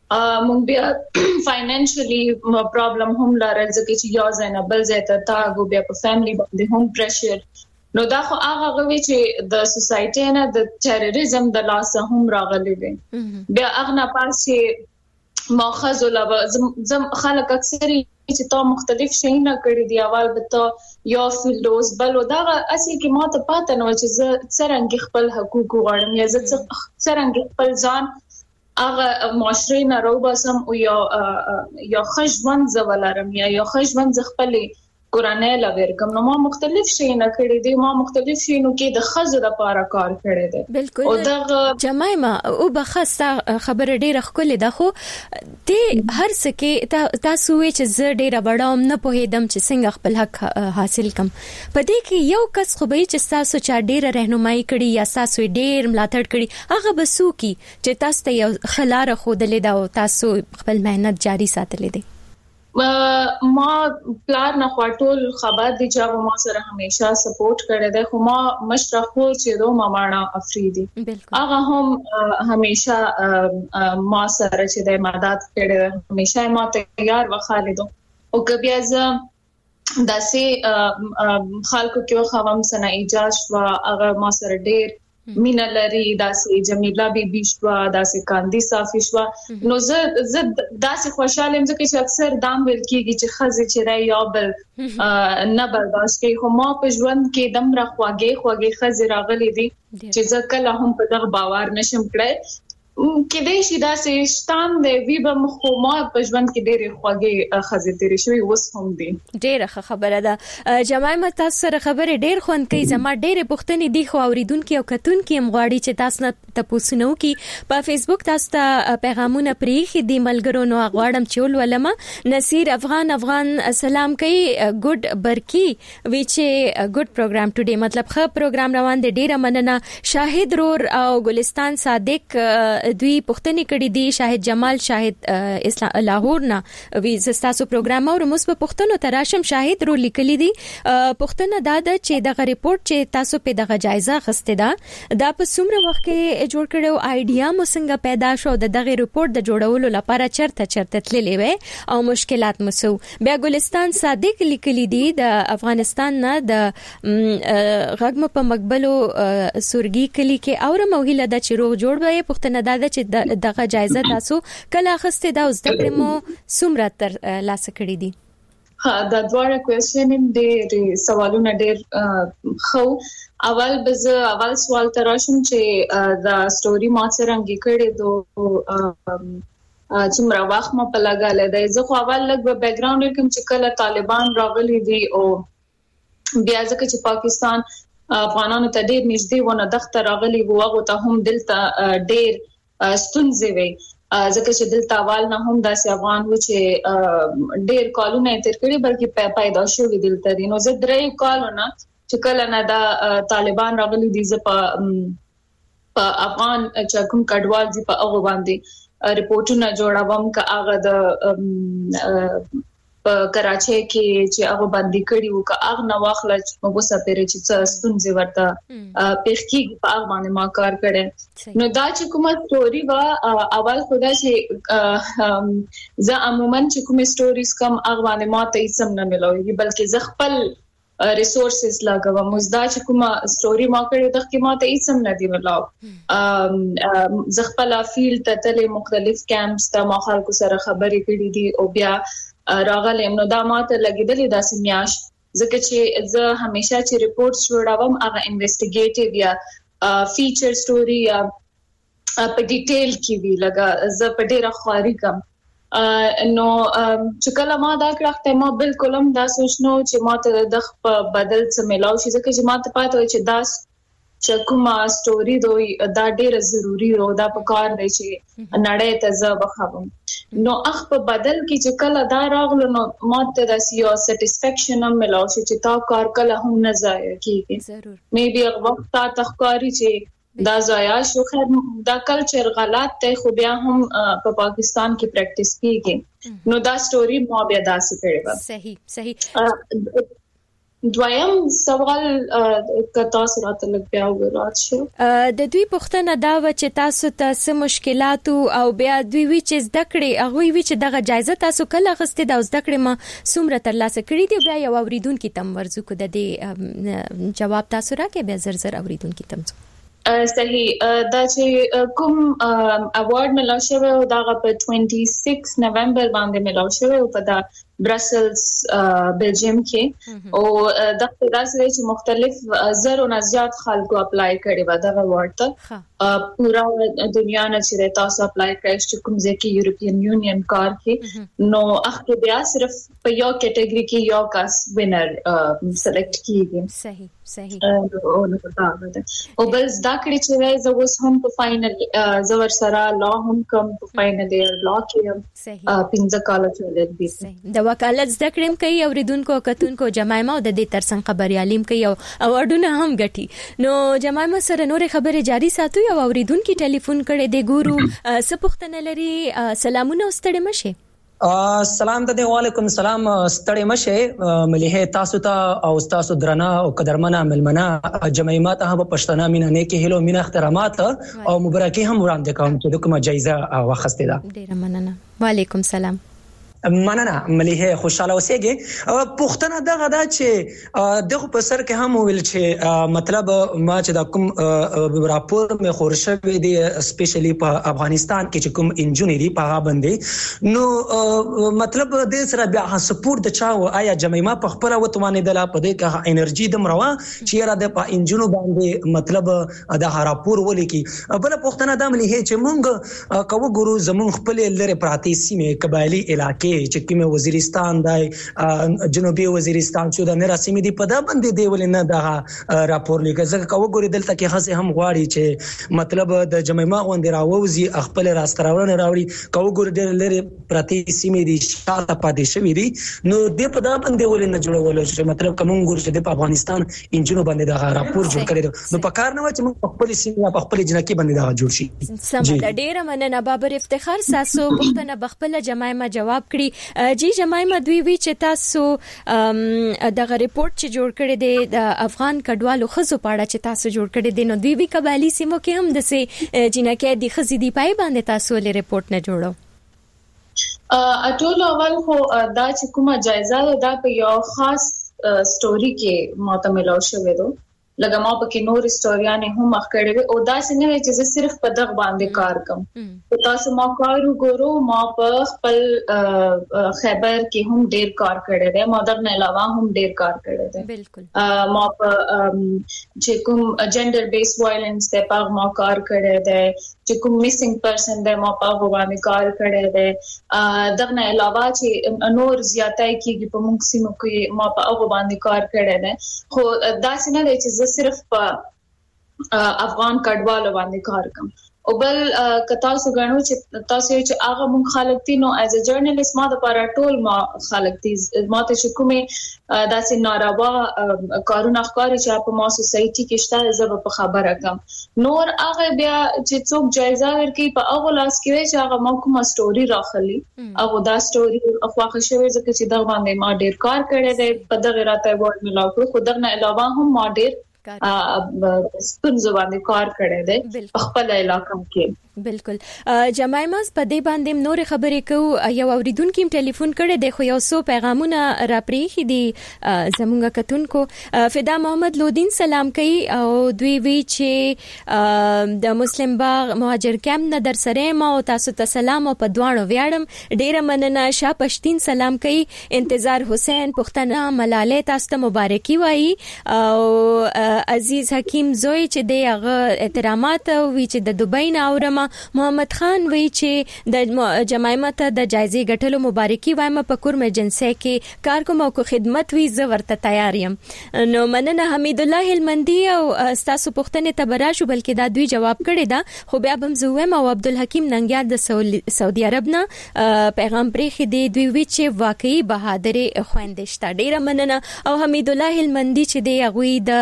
Speaker 21: مونږ بیا فاینانشلی پرابلم هم لرل ځکه چې یو ځای نه بل ځای ته تاګو بیا په فیملی باندې هم پریشر نو دا خو هغه غوي چې د سوسايټي نه د ټیرریزم د لاسه هم راغلي دي بیا هغه نه پاسې ماخذ ولا زم خلک اکثر چې تا مختلف شي نه کړی دی اول به ته یو فیلډوز بل دا اصلي کې ماته پاتې نو چې زه څنګه خپل حقوق غواړم یا زه څنګه خپل ځان هغه معاشري نه روباسم او یا یا خجوند زولارم یا یا خجوند خپل قرانه لور کوم نو ما مختلف شي نه کړی دی ما مختلف شي نو کې د خزر لپاره کار کړی دی
Speaker 3: بالکل او دا جمایما او بخښه خبره ډیره خولې ده خو ته هر څه تاسو وی چې زه ډیره بڑاوم نه پوهیدم چې څنګه خپل حق حاصل کم پدې کې یو کس خو به چې تاسو چا ډیره راهنمایي کړي یا تاسو ډیر ملاتړ کړي هغه بسو کی چې تاسو ته یو خلاره خودلې دا او تاسو خپل مهنت جاری ساتلې دي
Speaker 21: ما پلان نه خاطول خبر دي چې ما سره همیشه سپورټ کړی دی خو ما مشرف خو چې دوه مامانا افریدي هغه هم همیشه ما سره چې د مدد کړی همیشه ما تیار و خالدو او کبي از داسې خلکو کې خوام سنا ایجاز و هغه ما سره ډیر مینا لري داسې جمیله بي بي شوا داسې کاندي صافي شوا نو زه زه داسې خوشاله یم چې اکثر دام ویل کیږي چې خزه چې راي یا بل نه برداشت کوي خو ما په ژوند کې دم را خواږي خواږي خزه راغلي دي چې زه کله هم په دغه باور نشم کړی کې دې شي داسې شتان دی وی به مخ ما په ژوند کې ډېر خواږي خزه تیرې شوی وس هم دي
Speaker 3: ډېر خبره ده جماعت تاسو سره خبره ډېر خوند کوي زما ډېر پوښتنې دي خو اوریدونکو او کتونکو هم غواړي چې تاسو نه تاسو نو کې په فیسبوک تاسو ته پیغامونه پریخي دي ملګرو نو غواړم چې ولولم نصیر افغان افغان سلام کوي ګډ برکی وی چې ګډ پروګرام ټوډے مطلب ښه پروګرام روان دي ډېر مننه شاهد رور او ګلستان صادق دوی پښتني کړي دي شاهد جمال شاهد اسلام لاهور نه وی زستاسو پروګرام او موږ په پښتنو تراشم شاهد رو لیکلي دي پښتنه دا د چې دغه ریپورت چې تاسو په دغه جایزه غسته ده دا په څومره وخت کې جوړ کړو ایډیا مو څنګه پیدا شو د دغه ریپورت د جوړولو لپاره چرته چرته تللې وې او مشکلات مسو بیا ګلستان صادق لیکلي دي د افغانستان نه د غږم په مقبلو سورګي کلی کې اور موهله د چروغ جوړ وې پښتنه دا چې دغه جایزه تاسو کله اخسته دا اوس د پرمو سمره تر لاس کړی دي
Speaker 21: ها دا دوه کوېسچن دې سوالونه ډېر خو اول بز اول سوال تراشم چې دا سټوري ما څنګه کړی دو څومره وخت ما په لګاله دی زه خو اول لګ په بیک گراوند کوم چې کله طالبان راغلي دي او بیا ځکه چې پاکستان افغانانو ته ډېر نږدې ونه دغه راغلي وو هغه ته هم دلته ډېر ستونزې وي ځکه چې دلته اول نه هم داسې افغان و چې ډېر کالونه تیر کړي بلکې پیدا شوی دلته دي نو زه درې کالونه چې کله نه دا طالبان راغلي دي زه په افغان چې کوم کډوال دي په هغه باندې ریپورتونه جوړوم که هغه د په کراچۍ کې چې هغه باندې کړي وو که هغه نو واخل چې موږ سپېره چې ستونزې ورته پېښکي په هغه باندې ما کار کړی نو دا چې کومه سټوري وا اول خدا چې زه عموما چې کومه سټوریز کم هغه باندې ما ته هیڅ نه ملوي بلکې زه خپل ریسورسز لګوم مزدا چې کومه سټوري ما کړې د کې ما ته هیڅ نه دی ملاو زه خپل فیلډ ته تل مختلف کیمپس ته ما خلکو سره خبرې کړې دي او بیا راغلم نو دا ماته لګیدلې داسې میاش ځکه چې زه همیشه چې ریپورت جوړوم هغه انویسټیګیټیو یا فیچر سټوري یا په ډیټیل کې وی لګا زه په ډیره خاري کم نو چې کله ما دا کړه ما بالکل هم دا سوچنو چې ما ته د بدل څه ملاو شي ځکه چې ما ته پاتې و چې دا چې کومه سټوري دوی دا ډیره ضروری و دا په کار دی چې نړۍ ته زه بخوم نو اخ په بدل کې چې کله دا راغلو نو ماته د سیو سټیسفیکشن هم ملاو چې تا کار کله هم نه ضایع کیږي ضرور مې بیا وخت تا تخکاری چې دا ضایع شو خیر دا کلچر غلط دی خو بیا هم په پاکستان کې پریکټیس کیږي نو دا سټوري مو بیا داسې کړې و
Speaker 3: صحیح صحیح
Speaker 21: دویم سوال کتا سره تلک بیا ورات شو
Speaker 3: د دوی پوښتنه دا و چې تاسو ته څه مشکلات او بیا دوی وی چې زده کړې هغه وی چې دغه جایزه تاسو کله غستې د زده کړې ما څومره ترلاسه کړې دی بیا یو اوریدونکو تم ورزو کو د دې جواب تاسو راکې بیا زر زر اوریدونکو تم
Speaker 21: صحیح دا چې کوم اوارډ ملو شوی او دا په छब्बीस نومبر باندې ملو شوی او په دا برسلز بلجیم کې او د خداسته چې مختلف زرو نه زیات خلکو اپلای کړي و دا اوارډ ته پورا دنیا نه چې تاسو اپلای کړئ چې کوم ځکه یورپین یونین کار کې نو اخته بیا صرف په یو کټګوري کې یو کس وینر سلیکټ کیږي
Speaker 3: صحیح صحیح
Speaker 21: او نو پتا ده او بس دا کړي چې زه اوس هم په فائنل زور سره لا هم کوم په فائنل ایئر لا کې
Speaker 3: صحیح
Speaker 21: پنځه کال چولې دي
Speaker 3: صحیح د وکالت زده کړم کوي اوریدونکو کتونکو جمایمه د دې ترڅنګ خبريالیم کوي او اوډونه هم غټي نو جمایمه سره نور خبره جاری ساتو او اوریدونکو ټلیفون کړي د ګورو سپختنه لري سلامونه واستړې مشه
Speaker 9: سلام ته وعلیکم السلام ستړې مشه مليحه تاسو ته او تاسو درنه او قدرمنه ملمنه جمایمه ته په پښتنه مینه نه کې هلو مینه احترامات او مبارکي هم وړاندې کوم چې کومه جایزه واخسته ده
Speaker 3: ډیره مننه وعلیکم سلام
Speaker 9: مننه مليحه خوشاله اوسېږي پښتنه دغه دا چې دغه په سر کې هم ویل چې مطلب ما چې د کوم راپور مې خورشوي دي سپیشلی په افغانستان کې چې کوم انجینری دی په هغه باندې نو مطلب د سره بیا سپورت د چا او آیا جمعیمه په خپل وتوانې د لا په دې کې انرژي د مروا چې را د په انجینو باندې مطلب د راپور ولیکي بل پښتنه د مليحه چې مونږ کوو ګورو زمون خپل لری پراتی سیمه قبایلی علاقې چې کومه وزیرستان دی جنوبي وزیرستان چې د نراسمي دی په دا باندې دی ولنه دا راپور لیکه ځکه کوو ګوري دلته کې خاصه هم غواړي چې مطلب د جمعیمه غونډه راووزي خپل راستراونه راوړي کوو ګوري د لری پراتی سیمه دی شاته پاتې شوی دی نو د په دا باندې ولنه جوړول چې مطلب کوم ګوري چې د افغانستان انجینو باندې دا راپور جوړ کړي نو په کار نه و چې موږ خپل سیمه په خپل جنکی باندې دا جوړ شي
Speaker 3: سم د ډیره مننه بابر افتخار ساسو پښتنه بخپله جمعیمه جواب کړي جی جمعیمه دوی وی چې تاسو دغه ریپورت چې جوړ کړی دی د افغان کډوالو خزو پاړه چې تاسو جوړ کړی دی نو دوی وی قبایلی سیمو کې هم د سه جنکه د خزې دی پای باندې تاسو له ریپورت نه جوړو
Speaker 21: اټول اول خو دا چې کومه جایزه ده په یو خاص سټوري کې معتمل شوی دی لکه ما پکې نور استوریانه هم مخ کړې او دا څنګه چې زه صرف په دغه باندې کار کوم او تاسو ما کار وګورو ما په خپل خیبر کې هم ډیر کار کړی دی ما دغه علاوه هم ډیر کار کړی دی
Speaker 3: بالکل
Speaker 21: ما په چې کوم جندر بیس وایلنس ته په ما کار کړی دی چې کوم میسنګ پرسن دی ما په باندې کار کړی دی دغه علاوه چې نور زیاتای کېږي په موږ سیمو کې ما په هغه باندې کار کړی دی خو دا څنګه چې صرف په افغان کډوالو باندې کار کوم او بل کتا سو غنو چې تاسو چې هغه مون خلک دي نو ایز ا جرنالست ما د پاره ټول ما خلک دي ما ته چې کومه داسې ناروا کارونه ښکاري چې په ما سوسايټي کې شته زه په خبره کوم نور هغه بیا چې څوک جایزه ورکړي په هغه لاس کې چې هغه ما کومه سټوري راخلي هغه دا سټوري افواخه شوی ځکه چې دا باندې ما ډیر کار کړی دی په دغه راته ورډ ملاو کړو خو دغه علاوه هم ما ډیر ستونزو باندې کار کړی دی خپل علاقې کې
Speaker 3: بالکل جمایمه په دې باندې نور خبرې کو یو اوریدونکو ټلیفون کړي د خو یو سو پیغامونه را پریخي دي زمونږ کتونکو فدا محمد لودین سلام کوي او دوی وی چې د مسلم باغ مهاجر کیمپ نه در سره ما او تاسو ته سلام او په دوانو ویاړم ډیره مننه شاه پښتين سلام کوي انتظار حسین پښتنه ملاله تاسو ته مبارکي وایي او عزیز حکیم زوی چې د هغه احترامات وی چې د دوبۍ نه اورم محمد خان وی چې د جمایمه ته د جایزې ګټلو مبارکي وایم په کورم جنسي کې کار کوم او خدمت وی زه ورته تیار یم نو مننه حمید الله هلمندي او تاسو پښتنه تبراشو بلکې دا دوی جواب کړی دا خو بیا بم زویم او عبدالحکیم ننګیار د سعودي عرب نه پیغام پرېخي دی دوی وی چې واقعي بهادر خويندشت ډیره مننه او حمید الله هلمندي چې دی هغه د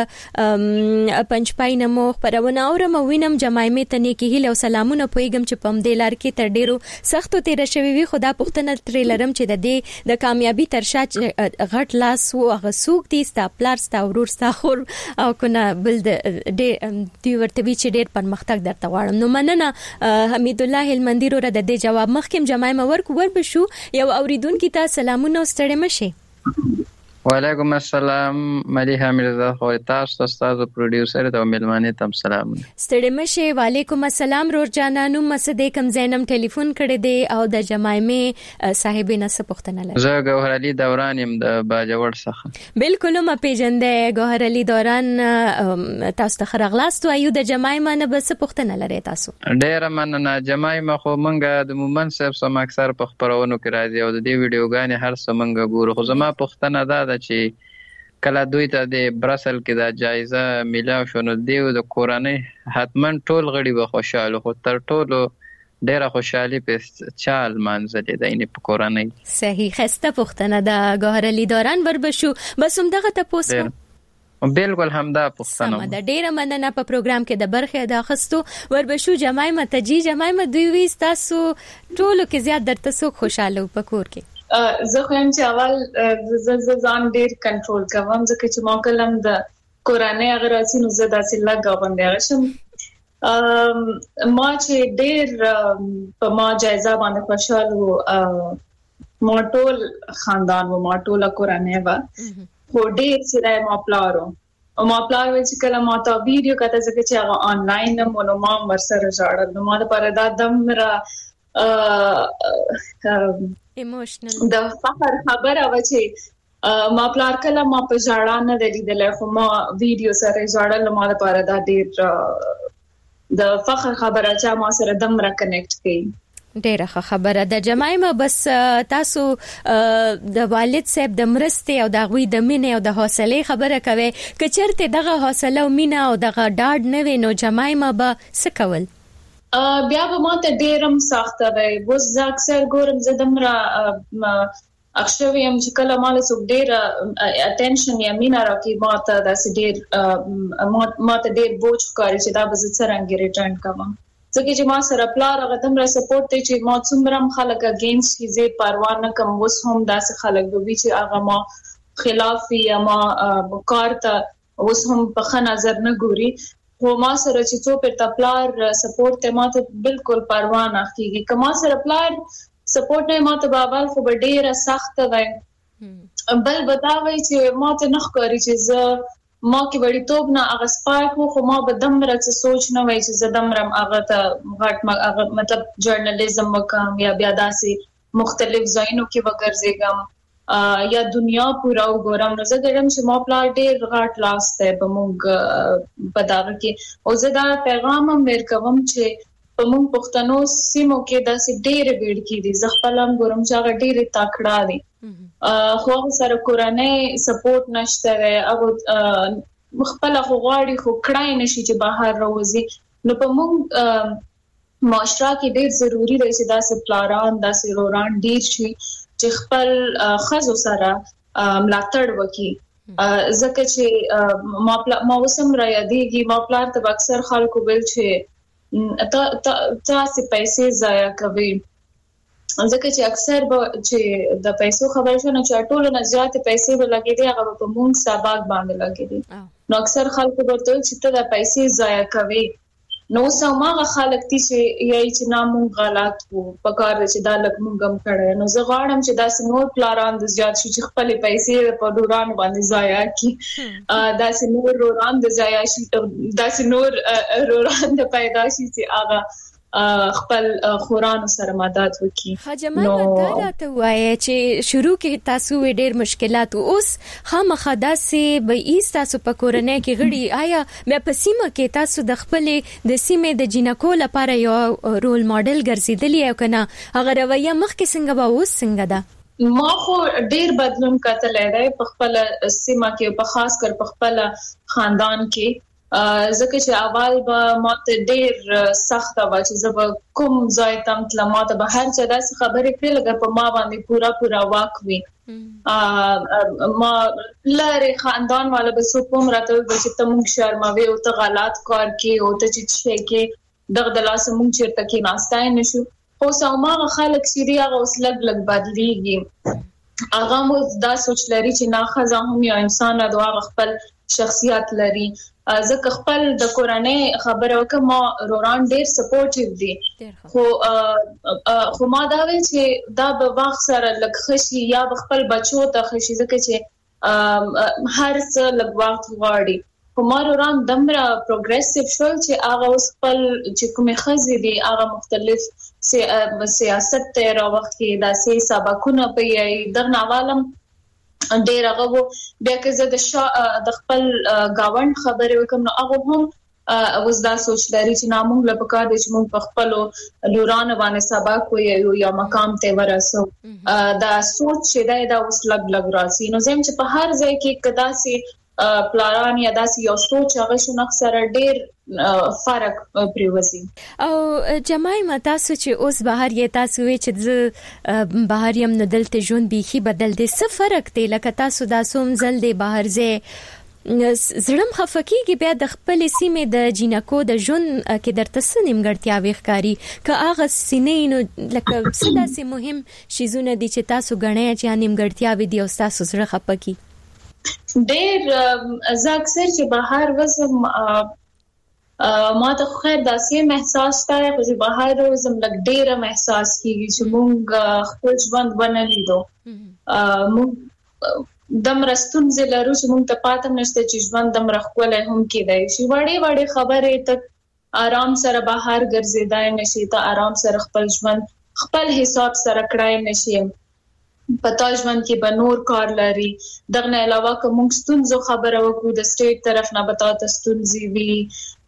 Speaker 3: پنځپای نمو خبرونه اورم وینم جمایمه ته نیکی هیله او سلامونه پویګم چې پم دې لار کې تر ډیرو سختو تیر شوی وي خدا پښتنه تریلرم چې د دې د کامیابی تر شا غټ لاس او غسوک دي ستا پلار ستا ورور ستا خور او کنه بل د دی ورته وی چې ډیر پرمختګ درته غواړم نو مننه حمید الله المندی رو د دې جواب مخکم جمایمه ورک ور بشو یو اوریدونکو ته سلامونه ستړي مشه
Speaker 12: وعلیکم السلام ملیحه مرزا خو تاسو استاد پروډوسر ته ملمانه تم سلام
Speaker 3: ستړي مشه وعلیکم السلام رور جانانو مسدې کم زینم ټلیفون کړی دی او د جمایمه صاحبینه سپختنه لري
Speaker 12: زه ګوهر علي دوران يم د باجوړ څخه
Speaker 3: بالکل ما پیژندې ګوهر علي دوران تاسو ته خرغلاست او د جمایمه نه بس پختنه لري تاسو
Speaker 12: ډیر مننه جمایمه خو مونږه د مومن صاحب سم اکثر په خبرونو کې راځي او د دې ویډیوګانې هر څه مونږ ګورو خو زما پختنه ده چې کله دوی ته د برسل کې دا جایزه ملاو شو نو دیو د کورنۍ حتمن ټول غړي به خوشاله خو تر ټولو ډیره خوشحالي په چال منځلې ده اینه په کورنۍ
Speaker 3: صحیح خسته پختنه ده ګوهر علي دوران ور بشو بس هم دغه تاسو
Speaker 12: بالکل همدا پښتنه
Speaker 3: سم د ډیره مننه په پروګرام کې د برخه د اخستو ور بشو جمایمه تجی جمایمه دوی وي تاسو ټولو کې زیات درته سو خوشاله پکور کې
Speaker 21: زه خو هم چې اول ز ز ځان ډیر کنټرول کوم ځکه چې ما کلم د قرآنی اگر اسینو زه داسې لګا باندې راشم ما چې ډیر په ما جایزه باندې خوشاله ما ټول خاندان و ما ټول قرآنی و خو ډیر سره ما پلارو او ما پلار وی چې کله ما تا ویډیو کته ځکه چې هغه آنلاین مونږ ما ورسره ژړل نو ما لپاره دا دم را
Speaker 3: ایموشنل
Speaker 21: د فخر خبره و چې ما پلار کله ما په ژړا نه لیدل خو ما ویډیو سره ژړل ما لپاره دا ډیر د فخر خبره چې ما سره دم را کنیکټ کړي
Speaker 3: ډیره خبره د جمایمه بس تاسو د والد صاحب د مرستې او د غوي د مینې او د حوصله خبره کوي کچرته دغه حوصله او مینه او دغه ډاډ نه وینو جمایمه به سکول
Speaker 21: بیا به ماته ډیرم سخته وي وز اکثر ګورم زدم را اکثر یم چې کله مال سو ډیر اټینشن یا مینا راکې ماته داسې ډیر ماته ډیر بوج کاری چې دا به زه څنګه ریټرن کوم ځکه چې ما سره پلار هغه تم را سپورټ ته چې ما څومره خلک اگینست چیزې پروا نه کوم وس هم داسې خلک دوی چې هغه ما خلاف یا ما وکارته وس هم په ښه نظر نه ګوري خو ما سره چې څو پر تپلار سپورټ ته ماته بالکل پروا نه کیږي کما سره پلار سپورټ نه ماته بابل خو ډیره سخت وای بل بتاوي چې ماته نه ښکاري چې زه ما کې وړي توپ نه هغه سپایک خو ما به دم راځي سوچ نه وای چې زه دم رم هغه ته غټ مطلب جرنالیزم وکم یا بیا داسې مختلف ځایونو کې وګرځېږم یا دنیا پورا وګورم نو زه ګرم چې ما پلان ډېر غاټ لاس ته په موږ په داغه کې او زه دا پیغام هم ورکوم چې په موږ پښتنو سیمو کې داسې ډېر ویډ کې دي زه خپل هم ګورم چې هغه ډېر تکړه دي خو سره کورنۍ سپورټ نشته او خپل خو غواړي خو کړای نشي چې بهر راوځي نو په موږ معاشره کې ډېر ضروری دی چې داسې پلاران داسې روران ډېر شي چې خپل خزو سره ملاتړ وکړي ځکه چې ما ما وسم را یادېږي ما پلار ته اکثر خلکو ویل چې تا تاسو پیسې ضایع کوي ځکه چې اکثر چې د پیسو خبر شونه چې ټولو نه زیات پیسې به لګېدي هغه په مونږ سبق باندې لګېدي نو اکثر خلکو ورته چې ته د پیسې ضایع کوي نو سماغه خلک دي چې یای چې نامون غلط وو په کار چې دا لک مونږم کړه نو زه غواړم چې دا سنور پلان د زیات شي چې خپل پیسې په ډوران باندې ضایع کی دا سنور روران د ضایع شي دا سنور روران د پیدا شي چې هغه خپل خوران سره مدد وکي
Speaker 3: حجمه دا ته وایي چې شروع کې تاسو ډېر مشکلات اوس خامخا داسې به ایست تاسو په کورنۍ کې غړي آیا مې په سیمه کې تاسو د خپل د سیمه د جنکو لپاره یو رول ماډل ګرځیدلی او کنه هغه رویه مخکې څنګه به اوس څنګه ده
Speaker 21: ما خو ډېر بدلون کتلای دی په خپل سیمه کې په خاص کر په خپل خاندان کې ځکه چې اول به ماته ډېر سخت و چې زه به کوم ځای تم تل ماته به هر څه داسې خبرې کړې لکه په ما باندې پورا پورا واک وي ما لاره خاندان والا به سو کوم راته چې ته مونږ شرموي او ته غلط کار کوي او ته چې شي کې دغه د لاس مونږ چیرته کې ناستای نشو خو سماغه خلک سری هغه اوس لګ لګ بدليږي هغه مو دا سوچ لري چې نه خزه هم یو انسان د هغه خپل شخصیت لري ځکه خپل د کورنۍ خبره وکم ما روران ډېر سپورټیو دي خو خو ما دا وی چې دا به وخت سره لږ خشي یا خپل بچو ته خشي ځکه چې هر څه لږ وخت غواړي خو ما روران دمره پروګریسیو شول چې هغه اوس خپل چې کومه خزي دي هغه مختلف سیاست ته راوخي د سیاسي سبقونه په دغه عوالم ډیر هغه بیا که زه د د خپل گاوند خبرې وکم نو هغه هم اوس دا سوچ لري چې نامونږ له پکار دي چې موږ په خپل لورانه باندې سبق وي یا مقام ته ورسو دا سوچ چې دا د اوس لګ لګ راځي نو زم چې په هر ځای کې کداسي پلان یا داسې یو سوچ هغه شنو اکثر ډیر فرق پریوزي
Speaker 3: او جمعي متا سوچ اوس بهر یې تاسو وی چې بهر يم نه دلته ژوند بيخي بدل دي څه فرق دی لکه تاسو دا سوم زل دی بهر زه زړم خفقيږي بیا د خپل سیمه د جینکو د ژوند کې درته سنیمګړتیا وښکاری که هغه سینې نو لکه څه داسې مهم شیزونه دي چې تاسو غنئ چې نیمګړتیا وي دی او تاسو زړه خفقي
Speaker 21: ډېر زه اکثر چې بهر وزم ما ته خیر داسې محساس تا چې بهر وزم لګ ډېر محساس کیږي چې مونږ خپل ژوند ونلیدو مونږ دم رستون زلرو چې مونږ ته پاتم نشته چې ژوند دم رخولای هم کېدای شي وړې وړې خبرې ته آرام سره بهر ګرځیدای نشي ته آرام سره خپل ژوند خپل حساب سره کړای نشي پتا ژوند کې به نور کار لري دغه نه علاوه کوم ستونزو خبره وکړو د سټیټ طرف نه بتا ته ستونزي وي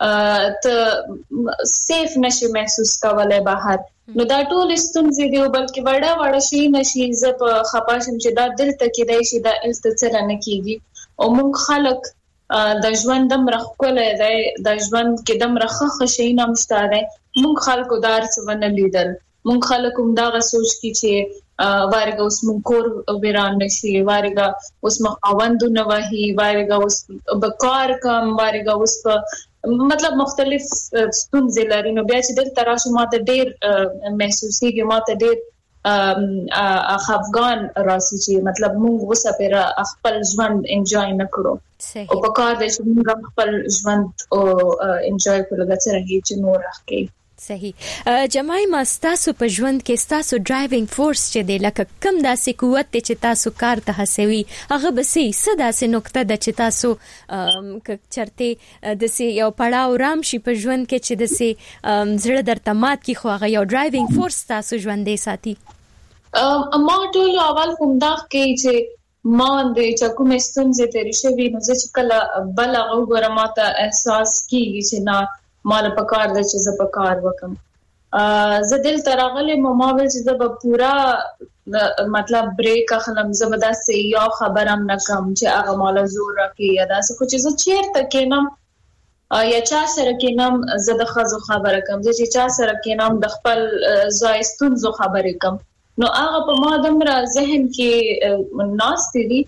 Speaker 21: ته سیف نشي محسوس کولای بهر نو دا ټول ستونزې دی بلکې وړه وړه شي نشي زپ خپاشم چې دا دل ته کې دی شي دا التڅل نه کیږي او موږ خلک د ژوند دم رخ کولای دی د ژوند کې دم رخه خشي نه مشته دی موږ خلکو دار څه ونه لیدل موږ خلکو دا غسوچ کی چې وارګه اوس مونږ کور ویران نشي وارګه اوس مخاوندونه وهي وارګه اوس بکار کم وارګه اوس مطلب مختلف ستونزې لري نو بیا چې د تراشه ماته ډېر محسوسيږي ماته ډېر افغان راسي چې مطلب مونږ وسه پر خپل ژوند انجوای نکړو او په کار د چې مونږ خپل ژوند او انجوای کړو د څنګه چې نور راکې
Speaker 3: صحیح جمعي مستاسو په ژوند کې تاسو ډرایوینګ فورس چې دی لکه کم داسې قوت چې تاسو کار ته هڅوي هغه به سي صدا سه نقطه د چې تاسو چرته د سي یو پړاو رام شي په ژوند کې چې د سي زړه درته مات کی خو هغه یو ډرایوینګ فورس تاسو ژوندې ساتي
Speaker 21: ما ټول اول کوم دا کې چې ما د چکو مستونزه ترې شوی نو چې کله بل هغه ګرماته احساس کیږي چې نه مال پکار د چې ز پکار وکم ز دل ترغله مماول چې ز پورا مطلب بریک اخلم زبدا سه یو خبرم نکم چې هغه مال زور راکې یا دا څه چې ز چیرته کینم یا چا سره کینم ز د خزو خبره کم چې چا سره کینم د خپل زایستون زو خبره کم نو هغه په ما دمره ذهن کې ناس دي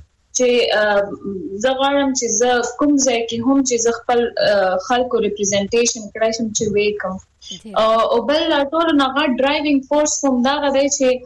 Speaker 21: چې زغړم چې ز کوم ځای کې هم چې خپل خلکو ریپرزنټیشن کړای شم چې وکم او بل ټول نه ډرایوینګ فورس کوم دا غوډي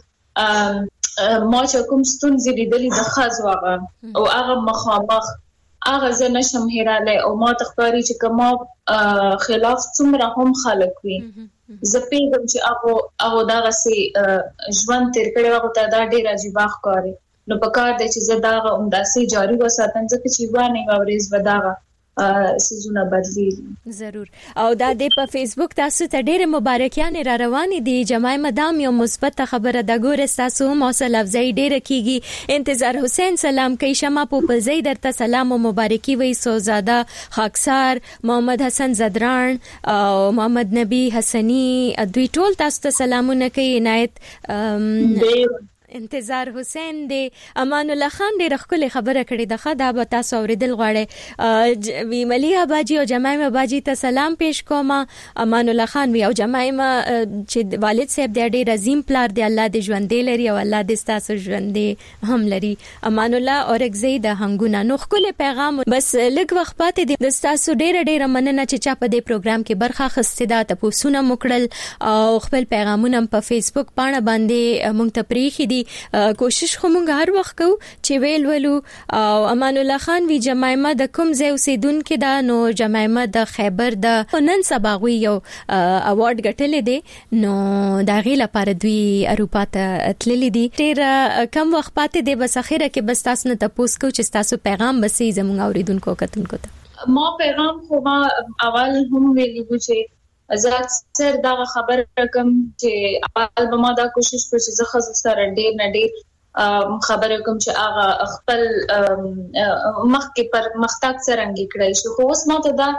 Speaker 21: چې ما چې کوم ستونزې لیدلې د خاص واغه او هغه مخامخ هغه زه نشم هیراله او ما تخکاری چې کما خلاف څومره هم خلک وي زه پیغام چې هغه هغه دا غسي ژوند تیر کړي هغه ته دا ډیر عجیب ښکاري نو پکار دی چې زداغه اومداسي جاری وساتم ځکه چې وانه غوړیز وداغه سيزونه بدلی
Speaker 3: ضرور او دا د په فیسبوک تاسو ته ډېر مبارکیان را روان دي جمعي مدام یو مثبت خبره د ګور تاسو موصل افزای ډېر کیږي انتظار حسین سلام کوي شمه په زید درته سلام او مبارکي وي سوزاده خاکسار محمد حسن زدران او محمد نبی حسنی دوی ټول تاسو ته سلامونه کوي عنایت انتظار حسین دی امان الله خان ډېر خپل خبره کړې ده دا به تاسو اوریدل غواړئ وی مليحه باجی او جمایمه باجی ته سلام پیش کوم. امان الله خان وی او جمایمه چې والد صاحب د ډېر عظیم پلار دی الله دې ژوندې لري او الله دې تاسو ژوندې هم لري. امان الله اورګزی د هنګونه نو خپل پیغام بس لږ وخت پاتې دی د تاسو ډېر ډېر مننه چې چا په دې پروګرام کې برخه اخیستې ده ته پوسونه مکړل او خپل پیغامونه په فیسبوک باندې باندې مونږ ته پریخي دي. کوشش خو مونږ هر وخت کوو چې ویل ولو. او امان الله خان وی جمایمه د کوم ځای اوسیدونکو ده نو جمایمه د خیبر د نن سبا غوي یو اوارډ ګټلې دي نو دا غي لپاره دوی اروپا ته تللي دي. ډېر کم وخت پاتې دی بس اخیره کې بس تاسو نه تاسو کو چې تاسو پیغام بسې زموږ اوریدونکو کتونکو ته
Speaker 21: ما پیغام خو ما اول هم ویلو چې زات سر دا خبر رقم چې اول به ما دا کوشش کوم چې زه خاص سره ډېر نه ډېر خبر کوم چې هغه خپل مخ کې پر مختک سرنګي کړی شو خو اوس ما ته دا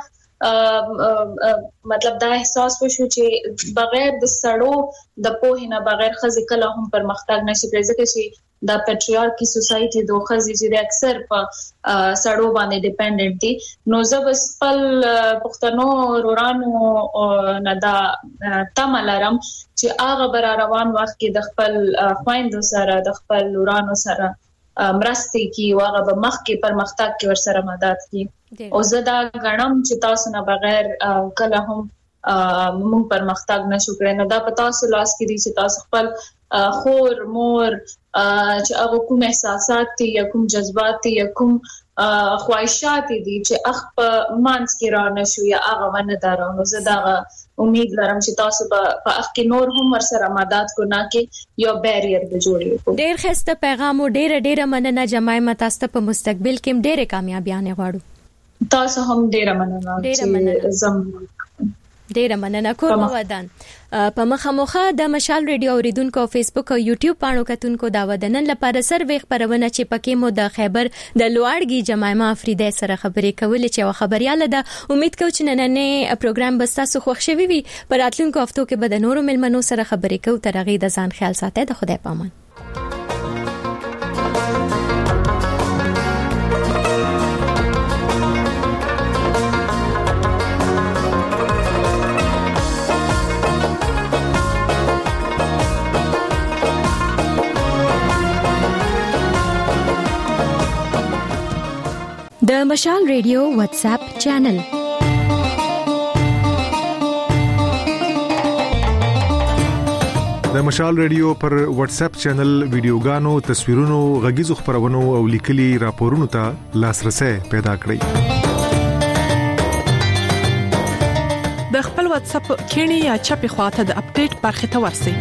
Speaker 21: مطلب دا احساس وشو چې بغیر د سړو د پوهې نه بغیر خزي کله هم پر مختک نشي کېږي ځکه چې دا پټریارکی سوسايټي د خزي چې اکثر په سړو باندې ډیپندنت دي نو زه خپل پښتنو رورانو نه دا تملرم چې هغه بر روان وخت کې د خپل خويندو سره د خپل رورانو سره مرستي کی واغه به مخ کې پر مختک کې ور سره مدد کی او زه دا غنم چې تاسو نه بغیر کله هم مونږ پر مختک نشو کړی نو دا پتا سو لاس کې دي چې تاسو خپل خور مور چې هغه کوم احساسات دي یا کوم جذبات دي یا کوم خواهشات دي چې اخ په مانس کې را نشو یا هغه ونه درو زه دا امید لرم چې تاسو په اخ کې نور هم ور سره مدد کو نه کې یو بیریر به جوړي. ډېر خسته پیغام او ډېر ډېر مننه جمایمه تاسو په مستقبل کې ډېر کامیابیانه غواړو. تاسو هم ډېر مننه. ډېر مننه. زم ډېر مننه کوم ودان په مخامخه د مشال ریډیو اوریدونکو او فیسبوک او یوټیوب پاڼو کتونکو دا ودنن لپاره سروې خبرونه چې پکې مو د خیبر د لوړګي جمایمه افریدی سره خبرې کولې چې خبرياله ده امید کوم چې نننې پروګرام به تاسو خوښ شوي وي پر راتلونکو هفتو کې به د نورو ملمنو سره خبرې کوو تر هغه د ځان خیال ساتئ د خدای پامان. د مشال ریډیو واتس اپ چینل
Speaker 17: د مشال ریډیو پر واتس اپ چینل ویډیوګانو تصویرونو غږیزو خبرونو او لیکلي راپورونو ته لاسرسي پیدا کړئ.
Speaker 18: د خپل واتس اپ کینی یا چپی خواته د اپډیټ برخه ته ورسئ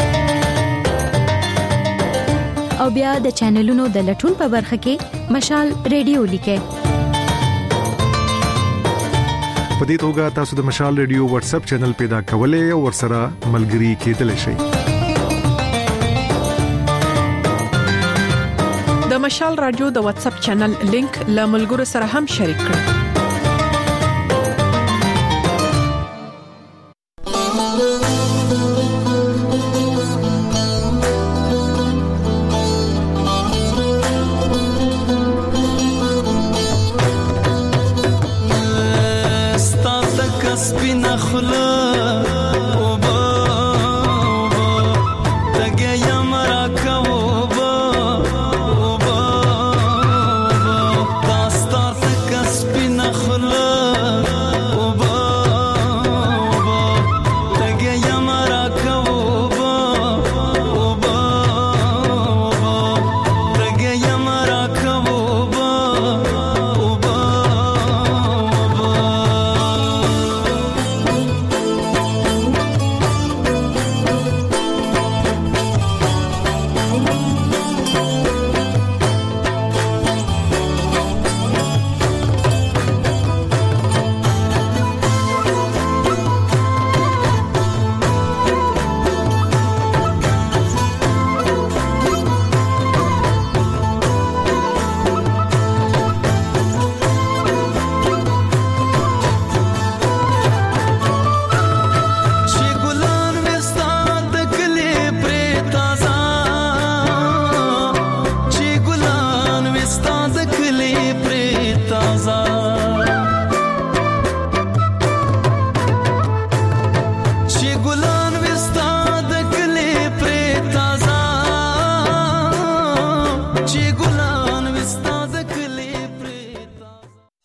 Speaker 3: او بیا د چینلونو د لټون په برخه کې مشال ریډیو لیکه.
Speaker 17: په دې توګه تاسو د مشال ریډیو واتس اپ چینل پیدا کولای او ورسره ملګري کېدلی شئ.
Speaker 18: د مشال رادیو د واتس اپ چینل لینک له ملګرو سره هم شریک کړئ.